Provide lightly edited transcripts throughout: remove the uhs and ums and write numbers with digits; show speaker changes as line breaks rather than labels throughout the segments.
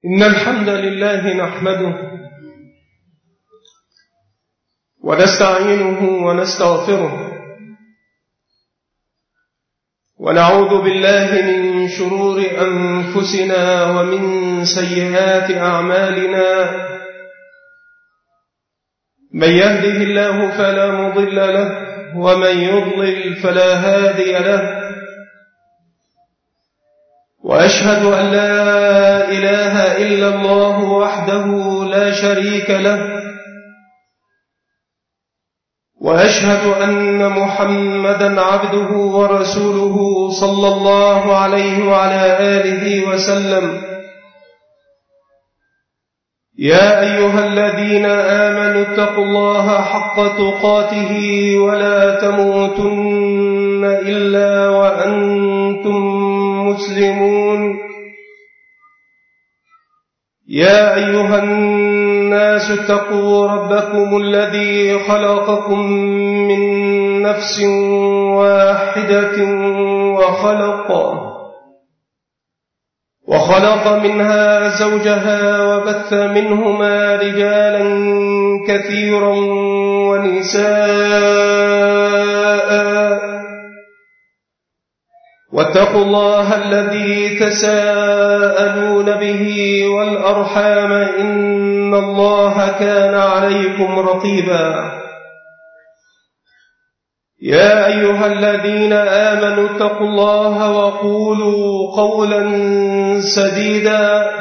إن الحمد لله نحمده ونستعينه ونستغفره ونعوذ بالله من شرور أنفسنا ومن سيئات أعمالنا من يهده الله فلا مضل له ومن يضلل فلا هادي له وأشهد أن لا إله إلا الله وحده لا شريك له وأشهد أن محمدًا عبده ورسوله صلى الله عليه وعلى آله وسلم. يا أيها الذين آمنوا اتقوا الله حق تقاته ولا تموتن إلا وأنتم مسلمون. يا أيها الناس اتقوا ربكم الذي خلقكم من نفس واحدة وخلق منها زوجها وبث منهما رجالا كثيرا ونساء واتقوا الله الذي تساءلون به والأرحام إن الله كان عليكم رقيبا. يا أيها الذين آمنوا اتقوا الله وقولوا قولا سديدا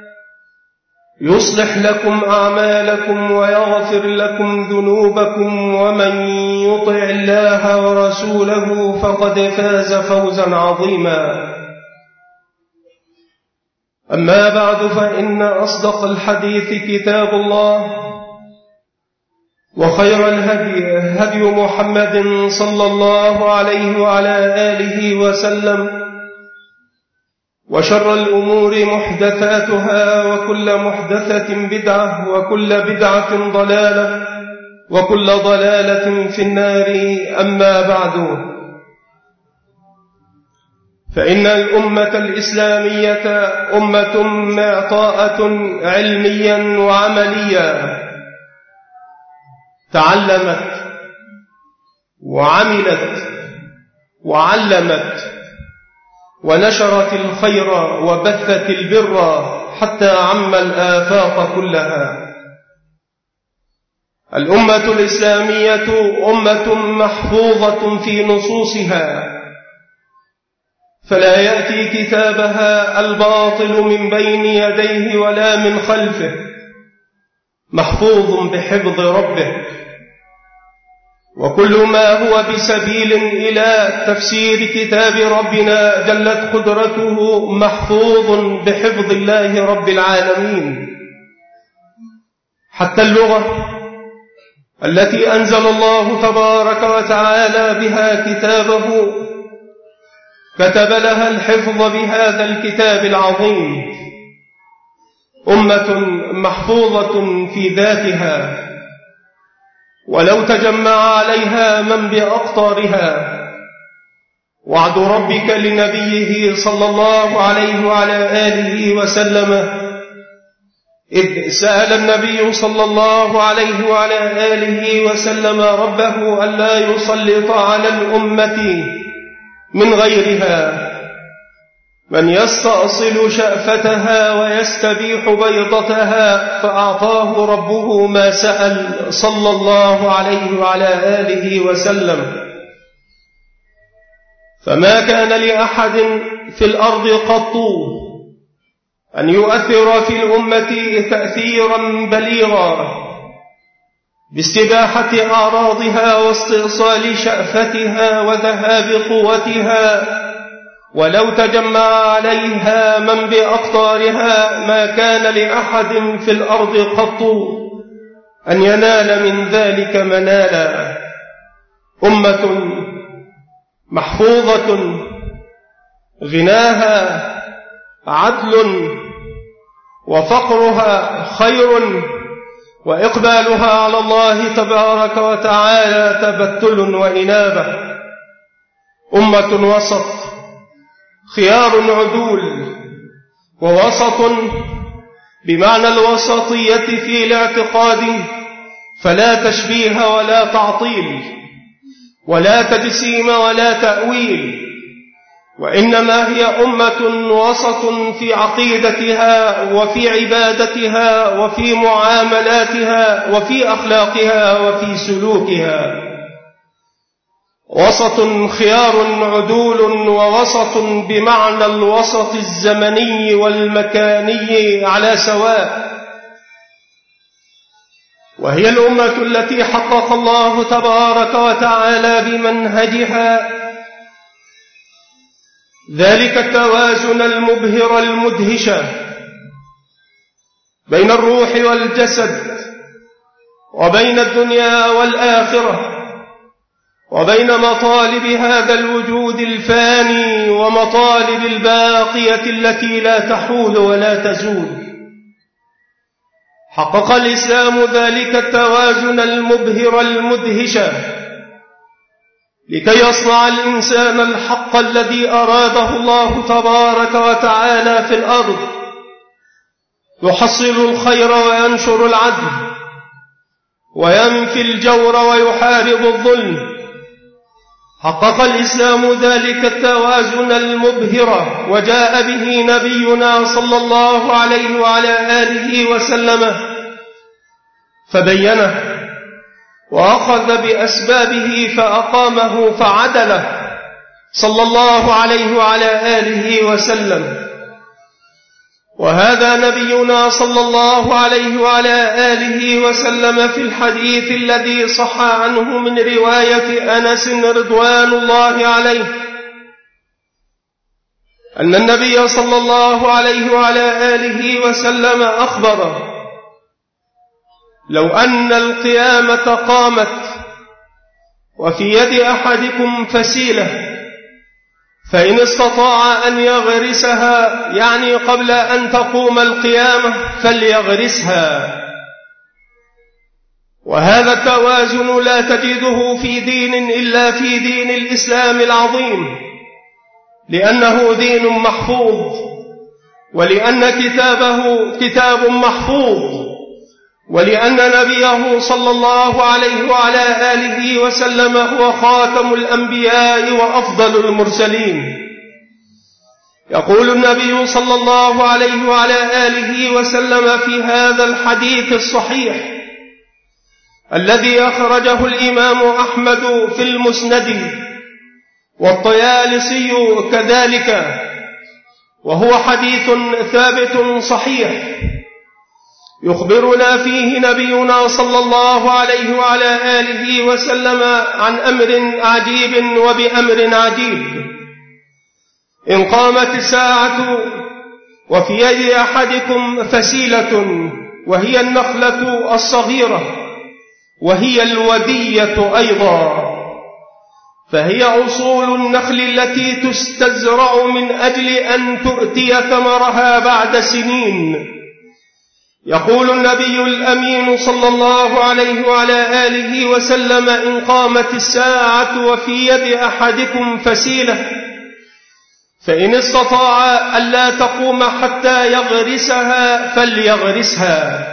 يصلح لكم أعمالكم ويغفر لكم ذنوبكم ومن يطع الله ورسوله فقد فاز فوزا عظيما. أما بعد فإن أصدق الحديث كتاب الله وخير الهدي هدي محمد صلى الله عليه وعلى آله وسلم وشر الأمور محدثاتها وكل محدثة بدعة وكل بدعة ضلالة وكل ضلالة في النار. أما بعد فإن الأمة الإسلامية أمة معطاءة علميا وعمليا تعلمت وعملت وعلمت ونشرت الخير وبثت البر حتى عم الآفاق كلها. الأمة الإسلامية أمة محفوظة في نصوصها فلا يأتي كتابها الباطل من بين يديه ولا من خلفه، محفوظ بحفظ ربه، وكل ما هو بسبيل إلى تفسير كتاب ربنا جلت قدرته محفوظ بحفظ الله رب العالمين. حتى اللغة التي أنزل الله تبارك وتعالى بها كتابه كتب لها الحفظ بهذا الكتاب العظيم. أمة محفوظة في ذاتها ولو تجمع عليها من بأقطارها. وعد ربك لنبيه صلى الله عليه وعلى آله وسلم إذ سأل النبي صلى الله عليه وعلى آله وسلم ربه ألا يسلط على الأمة من غيرها من يستأصل شأفتها ويستبيح بيضتها، فأعطاه ربه ما سأل صلى الله عليه وعلى آله وسلم. فما كان لأحد في الأرض قط أن يؤثر في الأمة تأثيرا بليغا باستباحة أعراضها واستئصال شأفتها وذهاب قوتها، ولو تجمع عليها من بأقطارها ما كان لأحد في الأرض قط أن ينال من ذلك منالا. أمة محفوظة غناها عدل وفقرها خير وإقبالها على الله تبارك وتعالى تبتل وإنابة. أمة وسط خيار عدول ووسط بمعنى الوسطية في الاعتقاد، فلا تشبيه ولا تعطيل ولا تجسيم ولا تأويل، وإنما هي أمة وسط في عقيدتها وفي عبادتها وفي معاملاتها وفي أخلاقها وفي سلوكها، وسط خيار عدول، ووسط بمعنى الوسط الزمني والمكاني على سواء. وهي الأمة التي حقق الله تبارك وتعالى بمنهجها ذلك التوازن المبهر المدهش بين الروح والجسد، وبين الدنيا والآخرة، وبين مطالب هذا الوجود الفاني ومطالب الباقية التي لا تحول ولا تزول. حقق الإسلام ذلك التوازن المبهر المدهش لكي يصنع الإنسان الحق الذي أراده الله تبارك وتعالى في الأرض، يحصل الخير وينشر العدل وينفي الجور ويحارب الظلم. حقق الإسلام ذلك التوازن المبهر، وجاء به نبينا صلى الله عليه وعلى آله وسلم فبينه، وأخذ بأسبابه فأقامه فعدله صلى الله عليه وعلى آله وسلم. وهذا نبينا صلى الله عليه وعلى آله وسلم في الحديث الذي صح عنه من رواية أنس رضوان الله عليه أن النبي صلى الله عليه وعلى آله وسلم أخبر: لو أن القيامة قامت وفي يد أحدكم فسيلة فإن استطاع أن يغرسها، يعني قبل أن تقوم القيامة، فليغرسها. وهذا التوازن لا تجده في دين إلا في دين الإسلام العظيم، لأنه دين محفوظ، ولأن كتابه كتاب محفوظ، ولأن نبيه صلى الله عليه وعلى آله وسلم هو خاتم الأنبياء وأفضل المرسلين. يقول النبي صلى الله عليه وعلى آله وسلم في هذا الحديث الصحيح الذي أخرجه الإمام أحمد في المسند والطيالسي كذلك، وهو حديث ثابت صحيح، يخبرنا فيه نبينا صلى الله عليه وعلى آله وسلم عن أمر عجيب وبأمر عجيب. إن قامت الساعة وفي يد أحدكم فسيلة، وهي النخلة الصغيرة، وهي الودية أيضا، فهي أصول النخل التي تستزرع من أجل أن تؤتي ثمرها بعد سنين. يقول النبي الأمين صلى الله عليه وعلى آله وسلم: إن قامت الساعة وفي يد أحدكم فسيلة فإن استطاع ألا تقوم حتى يغرسها فليغرسها.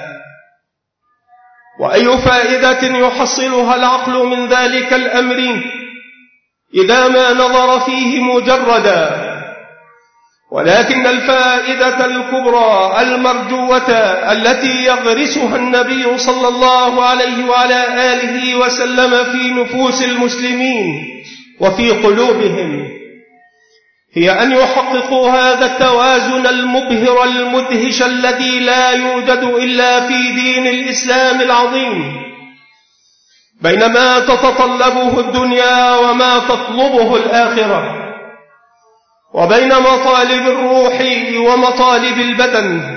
وأي فائدة يحصلها العقل من ذلك الأمر إذا ما نظر فيه مجردا، ولكن الفائدة الكبرى المرجوة التي يغرسها النبي صلى الله عليه وعلى آله وسلم في نفوس المسلمين وفي قلوبهم هي أن يحققوا هذا التوازن المبهر المدهش الذي لا يوجد إلا في دين الإسلام العظيم، بين ما تتطلبه الدنيا وما تطلبه الآخرة، وبين مطالب الروح ومطالب البدن.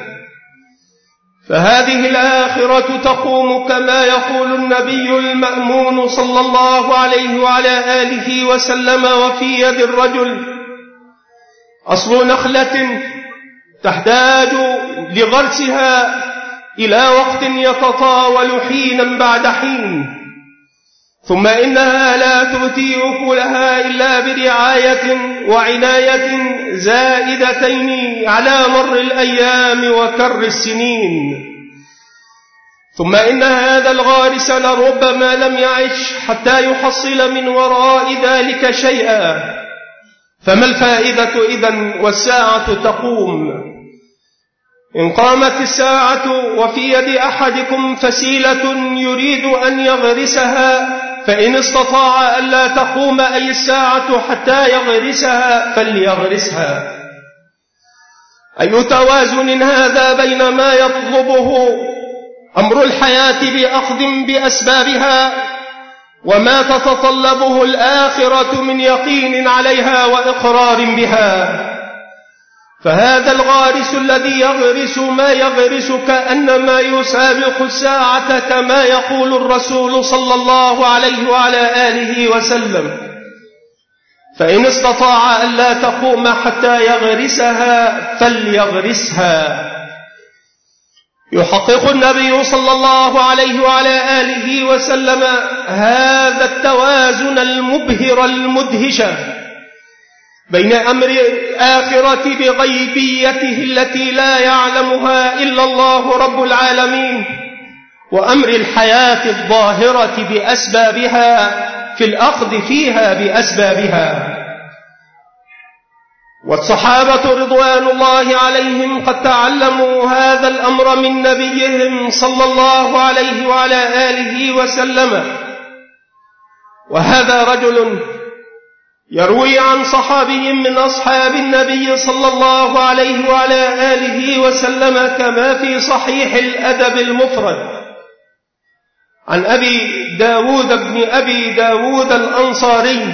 فهذه الآخرة تقوم كما يقول النبي المأمون صلى الله عليه وعلى آله وسلم: وفي يد الرجل أصل نخلة تحتاج لغرسها إلى وقت يتطاول حينا بعد حين، ثم إنها لا تؤتي أكلها إلا برعاية وعناية زائدتين على مر الأيام وكر السنين. ثم إن هذا الغارس لربما لم يعش حتى يحصل من وراء ذلك شيئا، فما الفائدة إذن والساعة تقوم؟ إن قامت الساعة وفي يد أحدكم فسيلة يريد أن يغرسها، فإن استطاع ألا تقوم أي الساعة حتى يغرسها فليغرسها. أي توازن هذا بين ما يطلبه أمر الحياة بأخذ بأسبابها وما تتطلبه الآخرة من يقين عليها وإقرار بها. فهذا الغارس الذي يغرس ما يغرس كأنما يسابق الساعة كما يقول الرسول صلى الله عليه وعلى آله وسلم، فإن استطاع ألا تقوم حتى يغرسها فليغرسها. يحقق النبي صلى الله عليه وعلى آله وسلم هذا التوازن المبهر المدهش بين أمر الآخرة بغيبيته التي لا يعلمها إلا الله رب العالمين، وأمر الحياة الظاهرة بأسبابها في الأخذ فيها بأسبابها. والصحابة رضوان الله عليهم قد تعلموا هذا الأمر من نبيهم صلى الله عليه وعلى آله وسلم. وهذا رجل يروي عن صحابي من أصحاب النبي صلى الله عليه وعلى آله وسلم كما في صحيح الأدب المفرد عن أبي داود بن أبي داود الأنصاري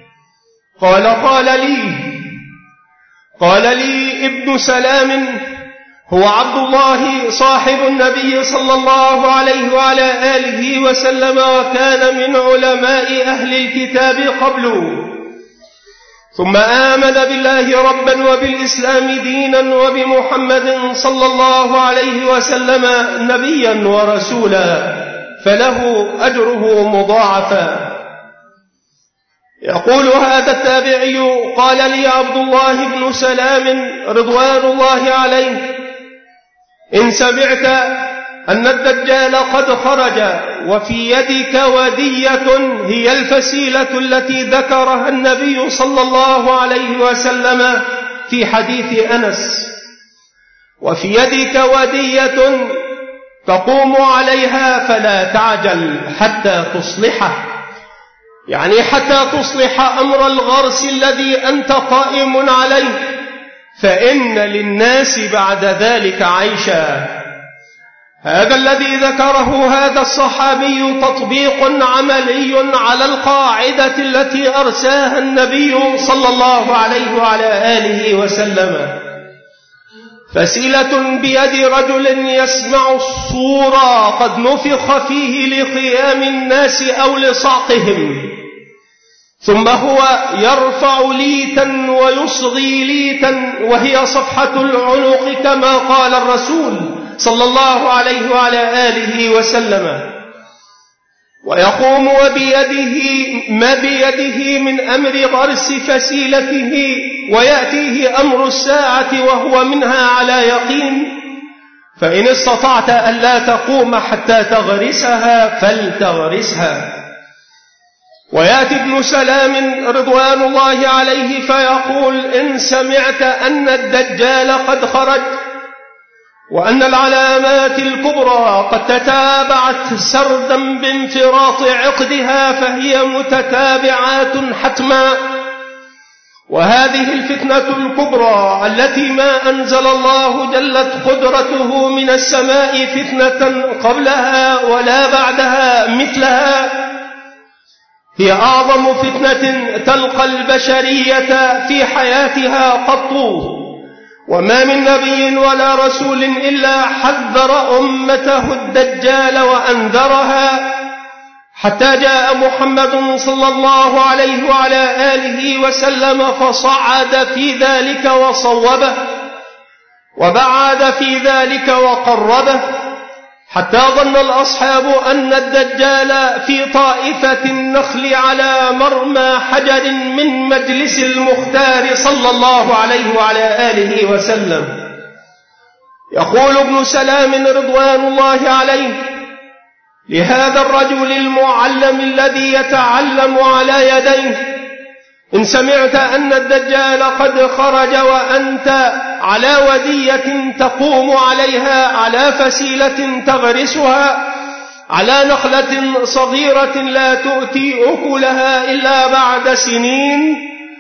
قال لي ابن سلام هو عبد الله صاحب النبي صلى الله عليه وعلى آله وسلم، وكان من علماء أهل الكتاب قبله، ثم آمن بالله ربا وبالإسلام دينا وبمحمد صلى الله عليه وسلم نبيا ورسولا، فله أجره مضاعفا. يقول هذا التابعي قال لي عبد الله بن سلام رضوان الله عليه: إن سمعت أن الدجال قد خرج وفي يدك ودية هي الفسيلة التي ذكرها النبي صلى الله عليه وسلم في حديث أنس، وفي يدك ودية تقوم عليها فلا تعجل حتى تصلحه، يعني حتى تصلح أمر الغرس الذي أنت قائم عليه، فإن للناس بعد ذلك عيشا. هذا الذي ذكره هذا الصحابي تطبيق عملي على القاعدة التي أرساها النبي صلى الله عليه وعلى آله وسلم. فسيلة بيد رجل يسمع الصورة قد نفخ فيه لقيام الناس أو لصعقهم، ثم هو يرفع ليتا ويصغي ليتا وهي صفحة العنق كما قال الرسول صلى الله عليه وعلى آله وسلم، ويقوم وبيده ما بيده من أمر غرس فسيلته، ويأتيه أمر الساعة وهو منها على يقين، فإن استطعت ألا تقوم حتى تغرسها فلتغرسها. ويأتي ابن سلام رضوان الله عليه فيقول: إن سمعت أن الدجال قد خرج وأن العلامات الكبرى قد تتابعت سردا بانفراط عقدها فهي متتابعات حتما، وهذه الفتنة الكبرى التي ما أنزل الله جلت قدرته من السماء فتنة قبلها ولا بعدها مثلها، هي أعظم فتنة تلقى البشرية في حياتها قط، وما من نبي ولا رسول إلا حذر أمته الدجال وأنذرها، حتى جاء محمد صلى الله عليه وعلى آله وسلم فصعد في ذلك وصوبه، وبعد في ذلك وقربه، حتى ظن الأصحاب أن الدجال في طائفة النخل على مرمى حجر من مجلس المختار صلى الله عليه وعلى آله وسلم. يقول ابن سلام رضوان الله عليه لهذا الرجل المعلم الذي يتعلم على يديه: إن سمعت أن الدجال قد خرج وأنت على ودية تقوم عليها، على فسيلة تغرسها، على نخلة صغيرة لا تؤتي أكلها إلا بعد سنين،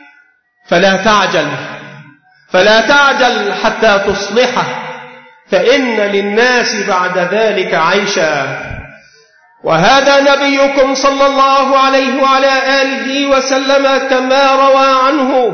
فلا تعجل حتى تصلحه، فإن للناس بعد ذلك عيشا. وهذا نبيكم صلى الله عليه وعلى آله وسلم كما روى عنه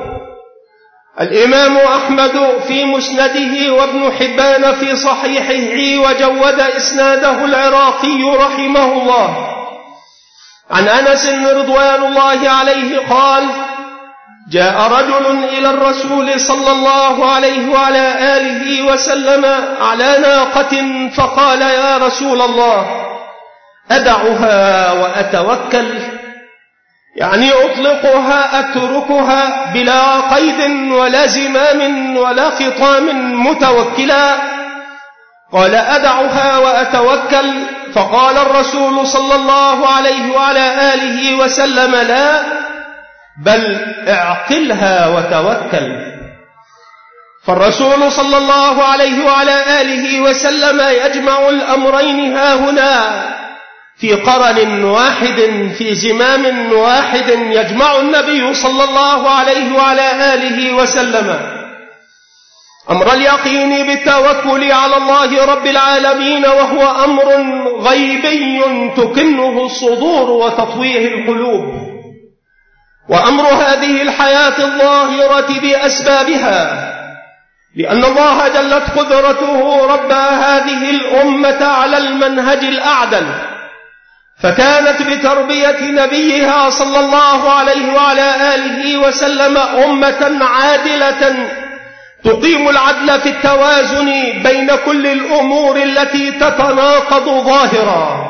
الإمام أحمد في مسنده وابن حبان في صحيحه وجود إسناده العراقي رحمه الله عن أنس رضوان الله عليه قال: جاء رجل إلى الرسول صلى الله عليه وعلى آله وسلم على ناقة فقال: يا رسول الله، أدعها وأتوكل؟ يعني أطلقها أتركها بلا قيد ولا زمام ولا خطام متوكلا؟ قال: أدعها وأتوكل. فقال الرسول صلى الله عليه وعلى آله وسلم: لا، بل اعقلها وتوكل. فالرسول صلى الله عليه وعلى آله وسلم يجمع الأمرين هاهنا في قرن واحد، في زمام واحد، يجمع النبي صلى الله عليه وعلى آله وسلم أمر اليقين بالتوكل على الله رب العالمين، وهو أمر غيبي تكنه الصدور وتطويه القلوب، وأمر هذه الحياة الظاهرة بأسبابها، لأن الله جلت قدرته رب هذه الأمة على المنهج الأعدل، فكانت بتربية نبيها صلى الله عليه وعلى آله وسلم أمة عادلة تقيم العدل في التوازن بين كل الأمور التي تتناقض ظاهرا.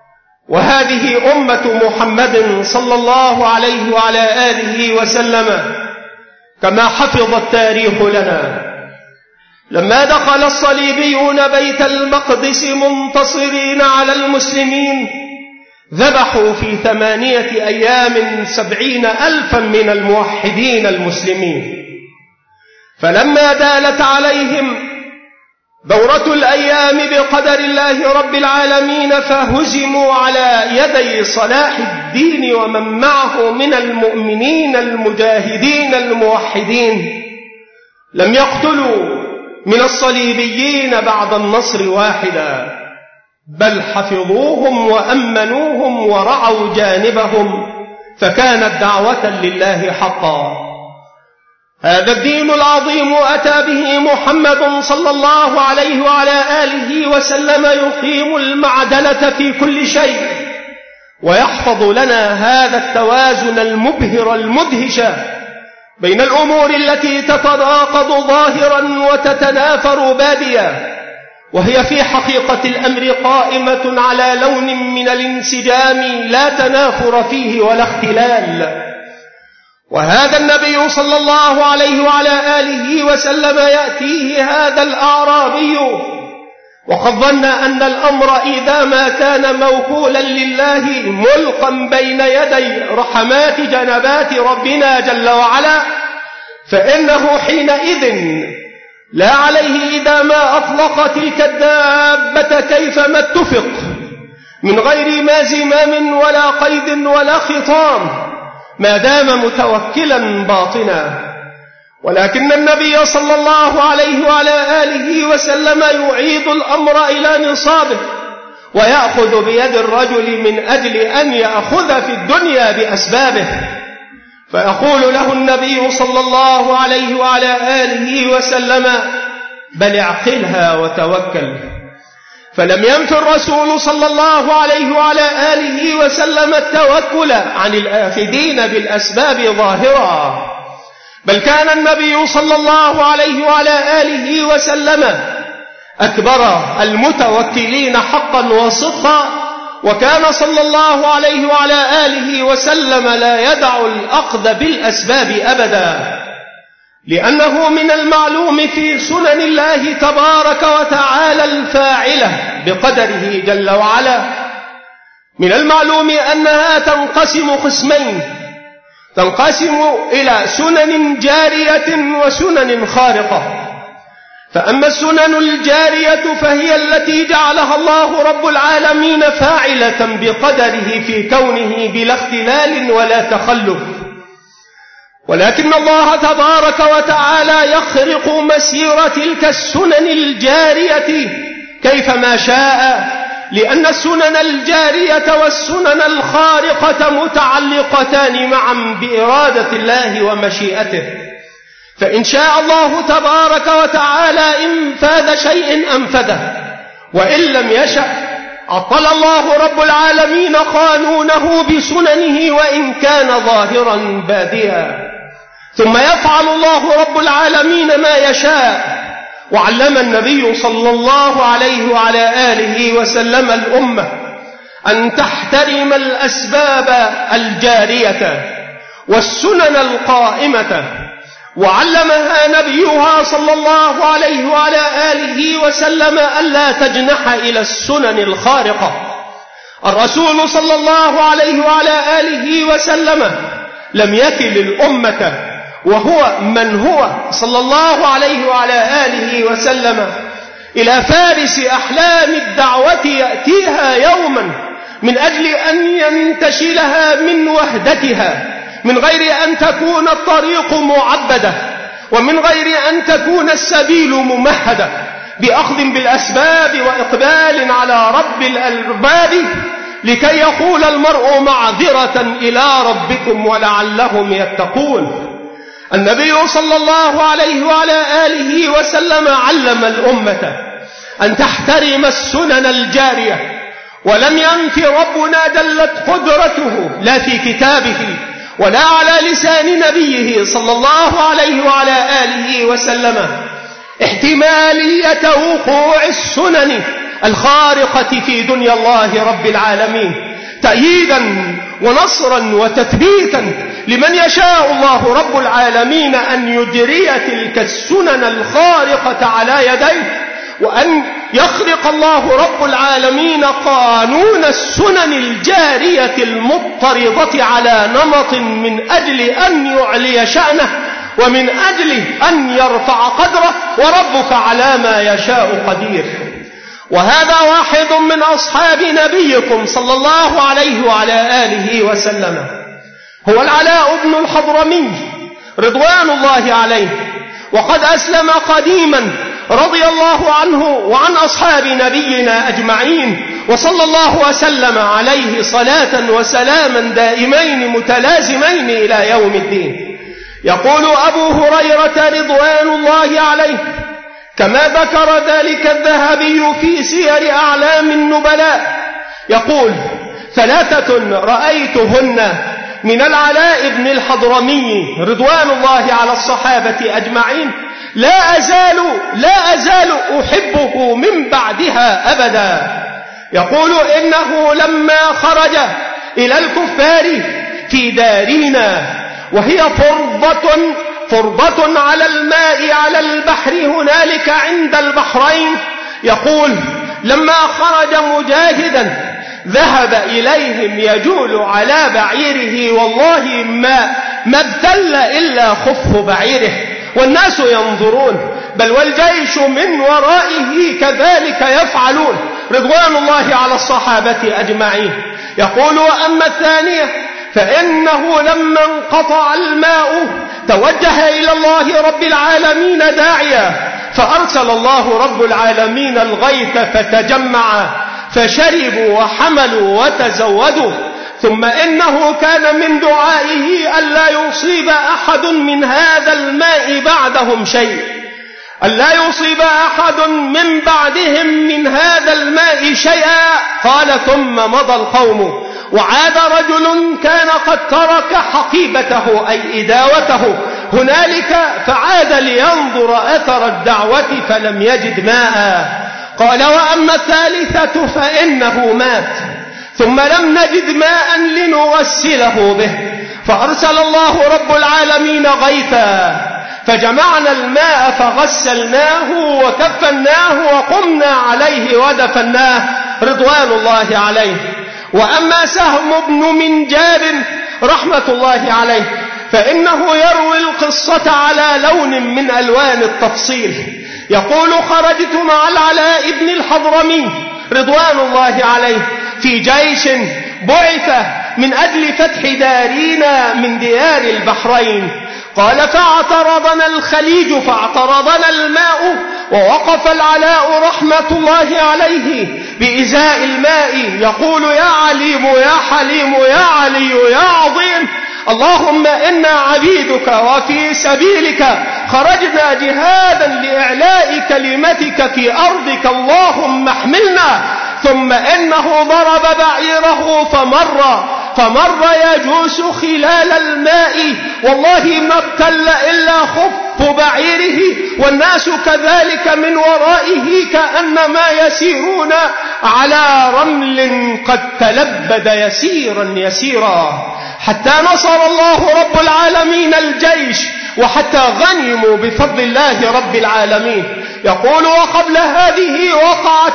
وهذه أمة محمد صلى الله عليه وعلى آله وسلم كما حفظ التاريخ لنا. لما دخل الصليبيون بيت المقدس منتصرين على المسلمين، ذبحوا في 8 أيام 70,000 من الموحدين المسلمين. فلما دالت عليهم دورة الأيام بقدر الله رب العالمين، فهزموا على يدي صلاح الدين ومن معه من المؤمنين المجاهدين الموحدين، لم يقتلوا من الصليبيين بعد النصر واحدا، بل حفظوهم وأمنوهم ورعوا جانبهم، فكانت دعوة لله حقا. هذا الدين العظيم أتى به محمد صلى الله عليه وعلى آله وسلم يقيم المعدلة في كل شيء، ويحفظ لنا هذا التوازن المبهر المدهش بين الأمور التي تتناقض ظاهرا وتتنافر بادية، وهي في حقيقة الأمر قائمة على لون من الانسجام لا تنافر فيه ولا اختلال. وهذا النبي صلى الله عليه وعلى آله وسلم يأتيه هذا الأعرابي وقد ظن أن الأمر إذا ما كان موكولا لله ملقا بين يدي رحمات جنبات ربنا جل وعلا، فإنه حينئذ لا عليه إذا ما أطلق تلك الدابة كيفما اتفق من غير ما زمام ولا قيد ولا خطام، ما دام متوكلا باطنا. ولكن النبي صلى الله عليه وعلى آله وسلم يعيد الأمر إلى نصابه، ويأخذ بيد الرجل من أجل أن يأخذ في الدنيا بأسبابه. فيقول له النبي صلى الله عليه وعلى آله وسلم: بل اعقلها وتوكل. فلم ينف الرسول صلى الله عليه وعلى آله وسلم التوكل عن الآخذين بالأسباب ظاهرا، بل كان النبي صلى الله عليه وعلى آله وسلم أكبر المتوكلين حقا وصدقا، وكان صلى الله عليه وعلى آله وسلم لا يدع الأخذ بالأسباب أبدا، لأنه من المعلوم في سنن الله تبارك وتعالى الفاعلة بقدره جل وعلا، من المعلوم أنها تنقسم قسمين، تنقسم إلى سنن جارية وسنن خارقة. فأما السنن الجارية فهي التي جعلها الله رب العالمين فاعلة بقدره في كونه بلا اختلال ولا تخلف، ولكن الله تبارك وتعالى يخرق مسير تلك السنن الجارية كيفما شاء، لأن السنن الجارية والسنن الخارقة متعلقتان معا بإرادة الله ومشيئته، فإن شاء الله تبارك وتعالى إنفاذ شيء أنفذه، وإن لم يشأ عطل الله رب العالمين قانونه بسننه وإن كان ظاهرا باديا، ثم يفعل الله رب العالمين ما يشاء. وعلم النبي صلى الله عليه وعلى آله وسلم الأمة أن تحترم الأسباب الجارية والسنن القائمة، وعلمها نبيها صلى الله عليه وعلى آله وسلم ألا تجنح إلى السنن الخارقة. الرسول صلى الله عليه وعلى آله وسلم لم يكل الأمة وهو من هو صلى الله عليه وعلى آله وسلم إلى فارس أحلام الدعوة يأتيها يوما من أجل أن ينتشلها من وهدتها، من غير أن تكون الطريق معبدة، ومن غير أن تكون السبيل ممهدة، بأخذ بالأسباب وإقبال على رب الأرباب، لكي يقول المرء معذرة إلى ربكم ولعلهم يتقون. النبي صلى الله عليه وعلى آله وسلم علم الأمة أن تحترم السنن الجارية، ولم ينف ربنا جلت قدرته لا في كتابه ولا على لسان نبيه صلى الله عليه وعلى آله وسلم احتمالية وقوع السنن الخارقة في دنيا الله رب العالمين، تأييدا ونصرا وتثبيتا لمن يشاء الله رب العالمين أن يجري تلك السنن الخارقة على يديه، وأن يخرق الله رب العالمين قانون السنن الجارية المضطردة على نمط من أجل أن يعلي شأنه ومن أجل أن يرفع قدره، وربك على ما يشاء قدير. وهذا واحد من أصحاب نبيكم صلى الله عليه وعلى آله وسلم، هو العلاء بن الحضرمي رضوان الله عليه، وقد أسلم قديما رضي الله عنه وعن أصحاب نبينا أجمعين، وصلى الله وسلم عليه صلاة وسلاما دائمين متلازمين إلى يوم الدين. يقول أبو هريرة رضوان الله عليه كما ذكر ذلك الذهبي في سير أعلام النبلاء، يقول: ثلاثة رأيتهن من العلاء بن الحضرمي رضوان الله على الصحابة أجمعين لا أزال أحبه من بعدها أبدا. يقول: إنه لما خرج إلى الكفار في دارنا وهي فرضة على الماء على البحر هنالك عند البحرين، يقول: لما خرج مجاهدا ذهب إليهم يجول على بعيره، والله ما ابتل إلا خف بعيره والناس ينظرون، بل والجيش من ورائه كذلك يفعلون، رضوان الله على الصحابة أجمعين. يقول: وأما الثانية فإنه لما انقطع الماء توجه إلى الله رب العالمين داعيا، فأرسل الله رب العالمين الغيث فتجمع فشربوا وحملوا وتزودوا، ثم إنه كان من دعائه ألا يصيب أحد من هذا الماء بعدهم شيء، ألا يصيب أحد من بعدهم من هذا الماء شيئا. قال: ثم مضى القوم، وعاد رجل كان قد ترك حقيبته أي إداوته هنالك، فعاد لينظر أثر الدعوة فلم يجد ماء، قال وأما الثالثة فإنه مات ثم لم نجد ماء لنغسله به، فأرسل الله رب العالمين غيثا فجمعنا الماء فغسلناه وكفناه وقمنا عليه ودفناه رضوان الله عليه. وأما سهم بن منجاب رحمة الله عليه فإنه يروي القصة على لون من ألوان التفصيل، يقول خرجت مع العلاء بن الحضرمي رضوان الله عليه في جيش بعث من أجل فتح دارينا من ديار البحرين. قال فاعترضنا الخليج فاعترضنا الماء، ووقف العلاء رحمة الله عليه بإزاء الماء يقول يا عليم يا حليم يا علي يا عظيم، اللهم إنا عبيدك وفي سبيلك خرجنا جهادا لإعلاء كلمتك في أرضك، اللهم احملنا. ثم إنه ضرب بعيره فمر يجوس خلال الماء، والله ما ابتل إلا خف بعيره والناس كذلك من ورائه كأنما يسيرون على رمل قد تلبد يسيرا يسيرا، حتى نصر الله رب العالمين الجيش وحتى غنموا بفضل الله رب العالمين. يقول وقبل هذه وقعت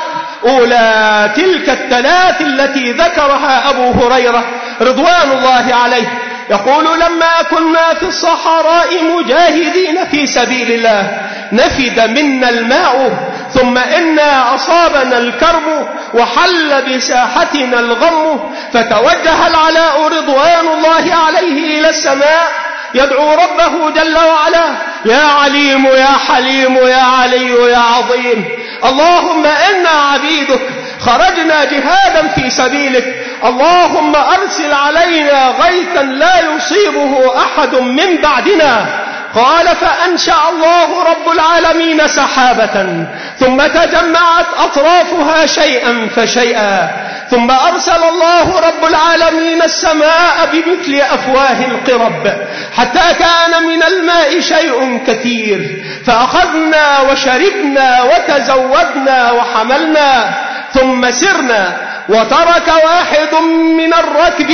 أولى تلك الثلاث التي ذكرها أبو هريرة رضوان الله عليه. يقول لما كنا في الصحراء مجاهدين في سبيل الله نفد منا الماء، ثم إنا أصابنا الكرب وحل بساحتنا الغم، فتوجه العلاء رضوان الله عليه إلى السماء يدعو ربه جل وعلا يا عليم يا حليم يا علي يا عظيم، اللهم إنا عبيدك خرجنا جهادا في سبيلك، اللهم أرسل علينا غيثا لا يصيبه أحد من بعدنا. قال فأنشأ الله رب العالمين سحابة ثم تجمعت أطرافها شيئا فشيئا، ثم أرسل الله رب العالمين السماء بمثل أفواه القرب حتى كان من الماء شيء كثير، فأخذنا وشربنا وتزودنا وحملنا، ثم سرنا وترك واحد من الركب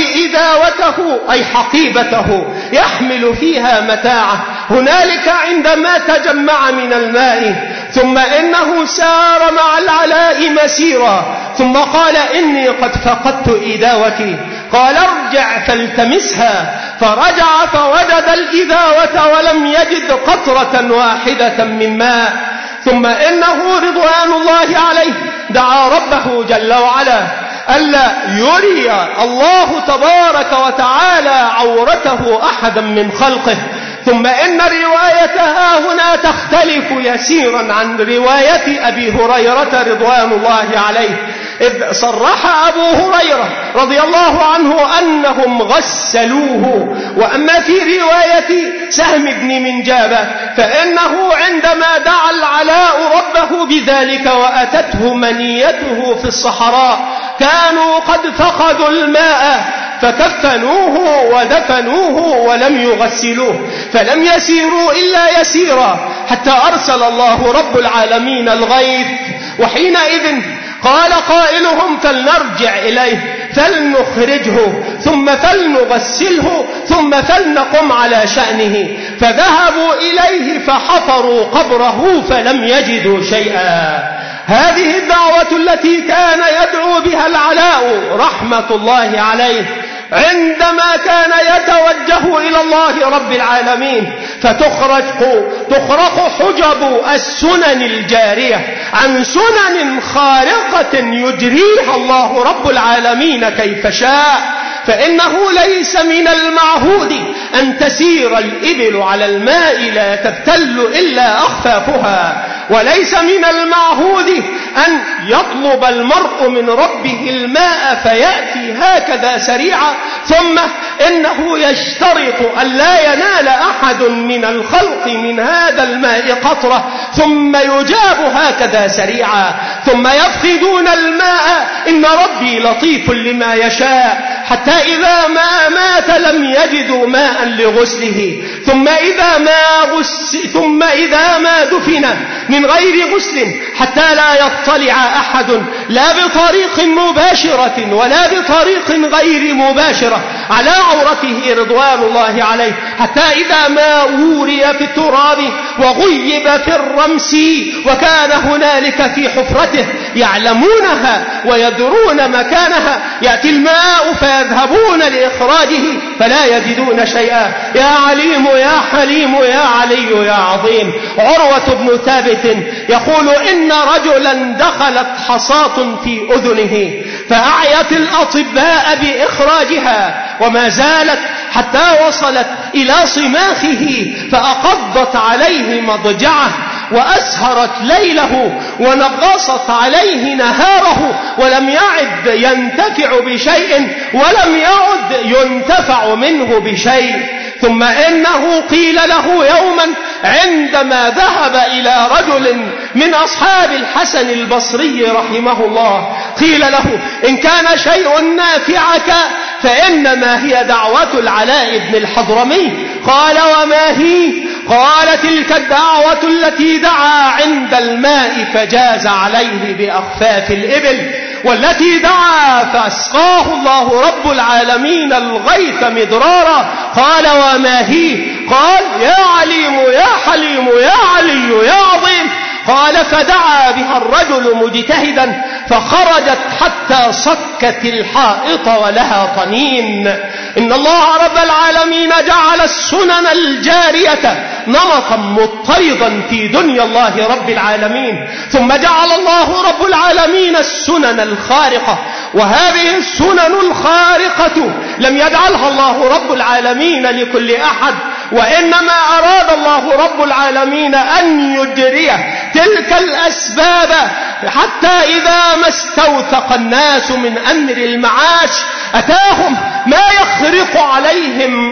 إداوته أي حقيبته يحمل فيها متاعه هنالك عندما تجمع من الماء، ثم إنه سار مع العلاء مسيرا ثم قال إني قد فقدت إداوتي، قال ارجع فالتمسها، فرجع فوجد الإداوة ولم يجد قطرة واحدة من ماء. ثم إنه رضوان الله عليه دعا ربه جل وعلا ألا يري الله تبارك وتعالى عورته أحدا من خلقه. ثم إن روايتها هنا تختلف يسيرا عن رواية أبي هريرة رضوان الله عليه، إذ صرح أبو هريرة رضي الله عنه أنهم غسلوه. وأما في رواية سهم بن منجابة فإنه عندما دعا العلاء ربه بذلك وأتته منيته في الصحراء كانوا قد فقدوا الماء فكفنوه ودفنوه ولم يغسلوه، فلم يسيروا إلا يسيرا حتى أرسل الله رب العالمين الغيث. وحينئذ قال قائلهم فلنرجع إليه فلنخرجه ثم فلنغسله ثم فلنقم على شأنه، فذهبوا إليه فحفروا قبره فلم يجدوا شيئا. هذه الدعوة التي كان يدعو بها العلاء رحمة الله عليه عندما كان يتوجه إلى الله رب العالمين، فتخرق حجب السنن الجارية عن سنن خارقة يجريها الله رب العالمين كيف شاء. فإنه ليس من المعهود أن تسير الإبل على الماء لا تبتل إلا أخفافها، وليس من المعهود أن يطلب المرء من ربه الماء فيأتي هكذا سريعا، ثم إنه يشترط أن لا ينال أحد من الخلق من هذا الماء قطرة ثم يجاب هكذا سريعا، ثم يفقدون الماء إن ربي لطيف لما يشاء، حتى إذا ما مات لم يجدوا ماء لغسله، ثم إذا ما دفن من غير غسل حتى لا يطلع أحد لا بطريق مباشرة ولا بطريق غير مباشرة على عورته رضوان الله عليه، حتى إذا ما وري في التراب وغيب في الرمس وكان هنالك في حفرته يعلمونها ويدرون مكانها، يأتي الماء فيذهبون لإخراجه فلا يجدون شيئا. يا عليم يا حليم يا علي يا عظيم. عروة بن ثابت يقول إن رجلا دخلت حصاة في أذنه فأعيت الأطباء بإخراجها وما زالت حتى وصلت إلى صماخه فأقضت عليه مضجعه وأسهرت ليله ونغصت عليه نهاره ولم يعد ينتفع بشيء ولم يعد ينتفع منه بشيء. ثم إنه قيل له يوما عندما ذهب إلى رجل من أصحاب الحسن البصري رحمه الله، قيل له إن كان شيء نافعك فإنما هي دعوة العلاء بن الحضرمي. قال وما هي؟ قال تلك الدعوة التي دعا عند الماء فجاز عليه بأخفاف الإبل، والتي دعا فأسقاه الله رب العالمين الغيث مدرارا. قال وما هي؟ قال يا عليم يا حليم يا علي يا عظيم. قال فدعا بها الرجل مجتهدا فخرجت حتى صكت الحائط ولها طنين. إن الله رب العالمين جعل السنن الجارية نمطا مضطردا في دنيا الله رب العالمين، ثم جعل الله رب العالمين السنن الخارقة، وهذه السنن الخارقة لم يجعلها الله رب العالمين لكل أحد، وإنما أراد الله رب العالمين أن يجري تلك الأسباب حتى إذا ما استوثق الناس من أمر المعاش أتاهم ما يخرق عليهم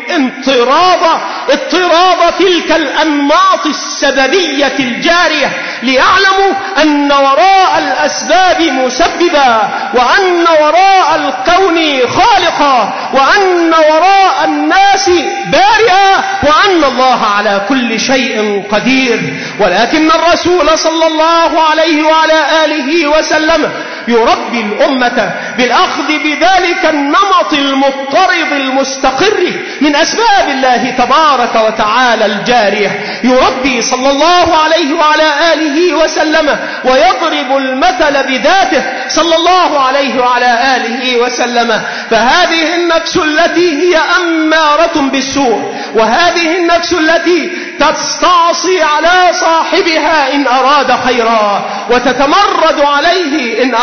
اضطراب تلك الأنماط السببية الجارية، ليعلموا أن وراء الأسباب مسببا، وأن وراء الكون خالقا، وأن وراء الناس بارئا، وأن الله على كل شيء قدير. ولكن الرسول صلى الله عليه وعلى آله وسلم يربي الأمة بالأخذ بذلك النمط المضطرب المستقر من أسباب الله تبارك وتعالى الجارية. يربي صلى الله عليه وعلى آله وسلم ويضرب المثل بذاته صلى الله عليه وعلى آله وسلم. فهذه النفس التي هي أمارة بالسوء، وهذه النفس التي تستعصي على صاحبها إن أراد خيرا، وتتمرد عليه إن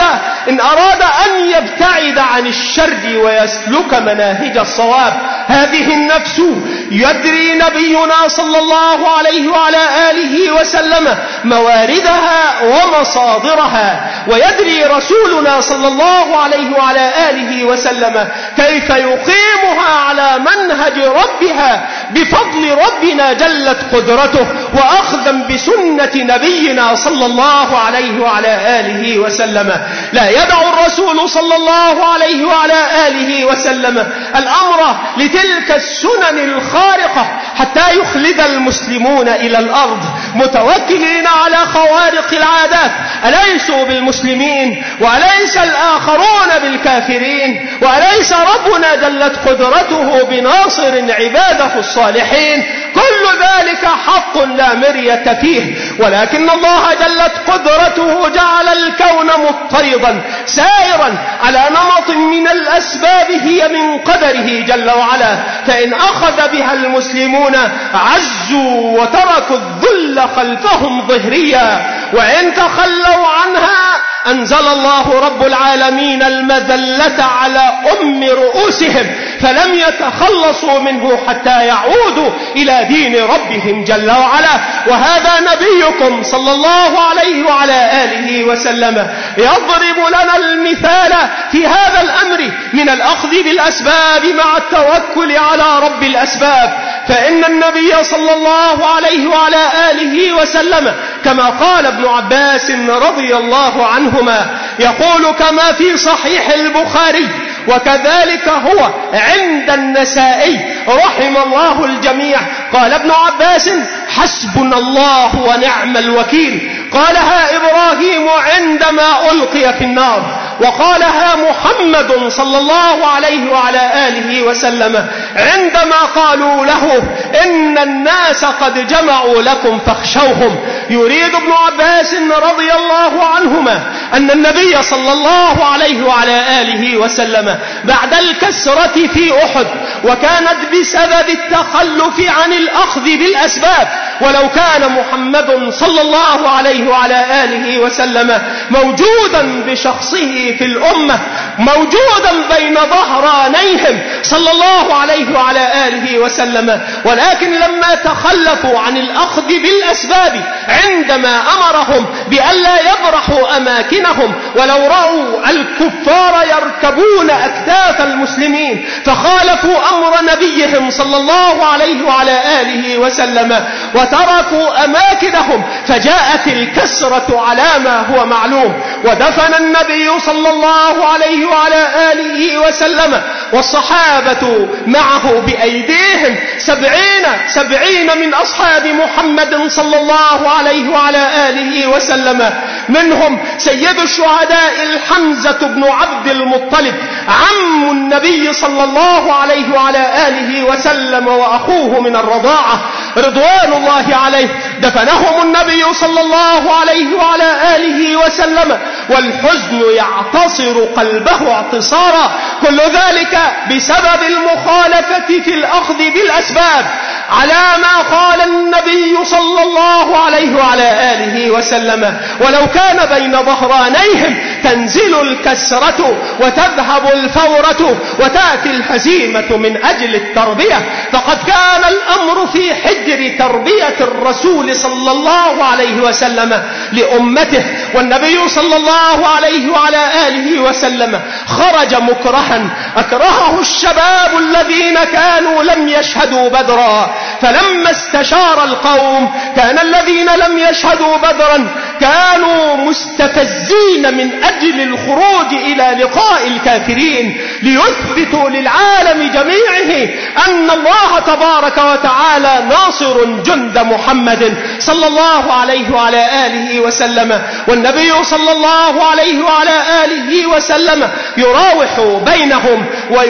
أراد أن يبتعد عن الشر ويسلك مناهج الصواب. هذه النفس يدري نبينا صلى الله عليه وعلى آله وسلم مواردها ومصادرها، ويدري رسولنا صلى الله عليه وعلى آله وسلم كيف يقيمها على منهج ربها بفضل ربنا جلت قدرته، وأخذا بسنة نبينا صلى الله عليه وعلى آله وسلم. لا يدع الرسول صلى الله عليه وعلى آله وسلم الأمر لتلك السنن الخارقة حتى يخلد المسلمون إلى الأرض متوكلين على خوارق العادات. أليسوا بالمسلمين وأليس الآخرون بالكافرين؟ وأليس ربنا جلت قدرته بناصر عباده الصالحين؟ كل ذلك حق لا مرية فيه، ولكن الله جلت قدرته جعل الكون مضطردا سائرا على نمط من الأسباب هي من قدره جل وعلا، فإن أخذ بها المسلمون عزوا وتركوا الذل خلفهم ظهريا، وإن تخلوا عنها أنزل الله رب العالمين المذلة على رؤوسهم فلم يتخلصوا منه حتى يعودوا إلى دين ربهم جل وعلا. وهذا نبيكم صلى الله عليه وعلى آله وسلم يضرب لنا المثال في هذا الأمر من الأخذ بالأسباب مع التوكل على رب الأسباب. فإن النبي صلى الله عليه وعلى آله وسلم كما قال ابن عباس رضي الله عنهما يقول كما في صحيح البخاري وكذلك هو عند النسائي رحم الله الجميع. قال ابن عباس: حسبنا الله ونعم الوكيل. قالها إبراهيم عندما ألقي في النار، وقالها محمد صلى الله عليه وعلى آله وسلم عندما قالوا له: إن الناس قد جمعوا لكم فاخشوهم. يريد ابن عباس رضي الله عنهما أن النبي صلى الله عليه وعلى آله وسلم بعد الكسرة في أحد، وكانت بسبب التخلف عن الأخذ بالأسباب، ولو كان محمد صلى الله عليه وعلى آله وسلم موجودا بشخصه في الأمة، موجودا بين ظهرانيهم صلى الله عليه وعلى آله وسلم، ولكن لما تخلفوا عن الأخذ بالأسباب عندما أمرهم بألا يبرحوا أماكنهم، ولو رأوا الكفار يركبون أكتاف المسلمين فخالفوا أمر نبيهم صلى الله عليه وعلى آله وسلم وتركوا أماكنهم، فجاءت الكسرة على ما هو معلوم. ودفن النبي صلى الله عليه وعلى آله وسلم والصحابة معه بأيديهم 70 من أصحاب محمد صلى الله عليه وعلى آله وسلم، منهم سيد الشهداء الحمزة بن عبد المطلب عم النبي صلى الله عليه وعلى آله وسلم وأخوه من الرضاعة رضوان الله عليه. دفنهم النبي صلى الله عليه وعلى آله وسلم والحزن يعتصر قلبه اعتصارا، كل ذلك بسبب المخالفة في الأخذ بالأسباب على ما قال النبي صلى الله عليه وعلى آله وسلم. ولو كان بين ظهرانيهم تنزل الكسرة وتذهب الفورة وتأتي الهزيمة من أجل التربية، فقد كان الأمر في حجر تربية الرسول صلى الله عليه وسلم لأمته، والنبي صلى الله عليه وعلى آله وسلم خرج مكرها أكرهه الشباب الذين كانوا لم يشهدوا بدرا، فلما استشار القوم كان الذين لم يشهدوا بدرا كانوا مستفزين من أجل الخروج إلى لقاء الكافرين ليثبتوا للعالم جميعه أن الله تبارك وتعالى ناصر جند محمد صلى الله عليه وعلى آله وسلم. والنبي صلى الله عليه وعلى آله وسلم يراوح بينهم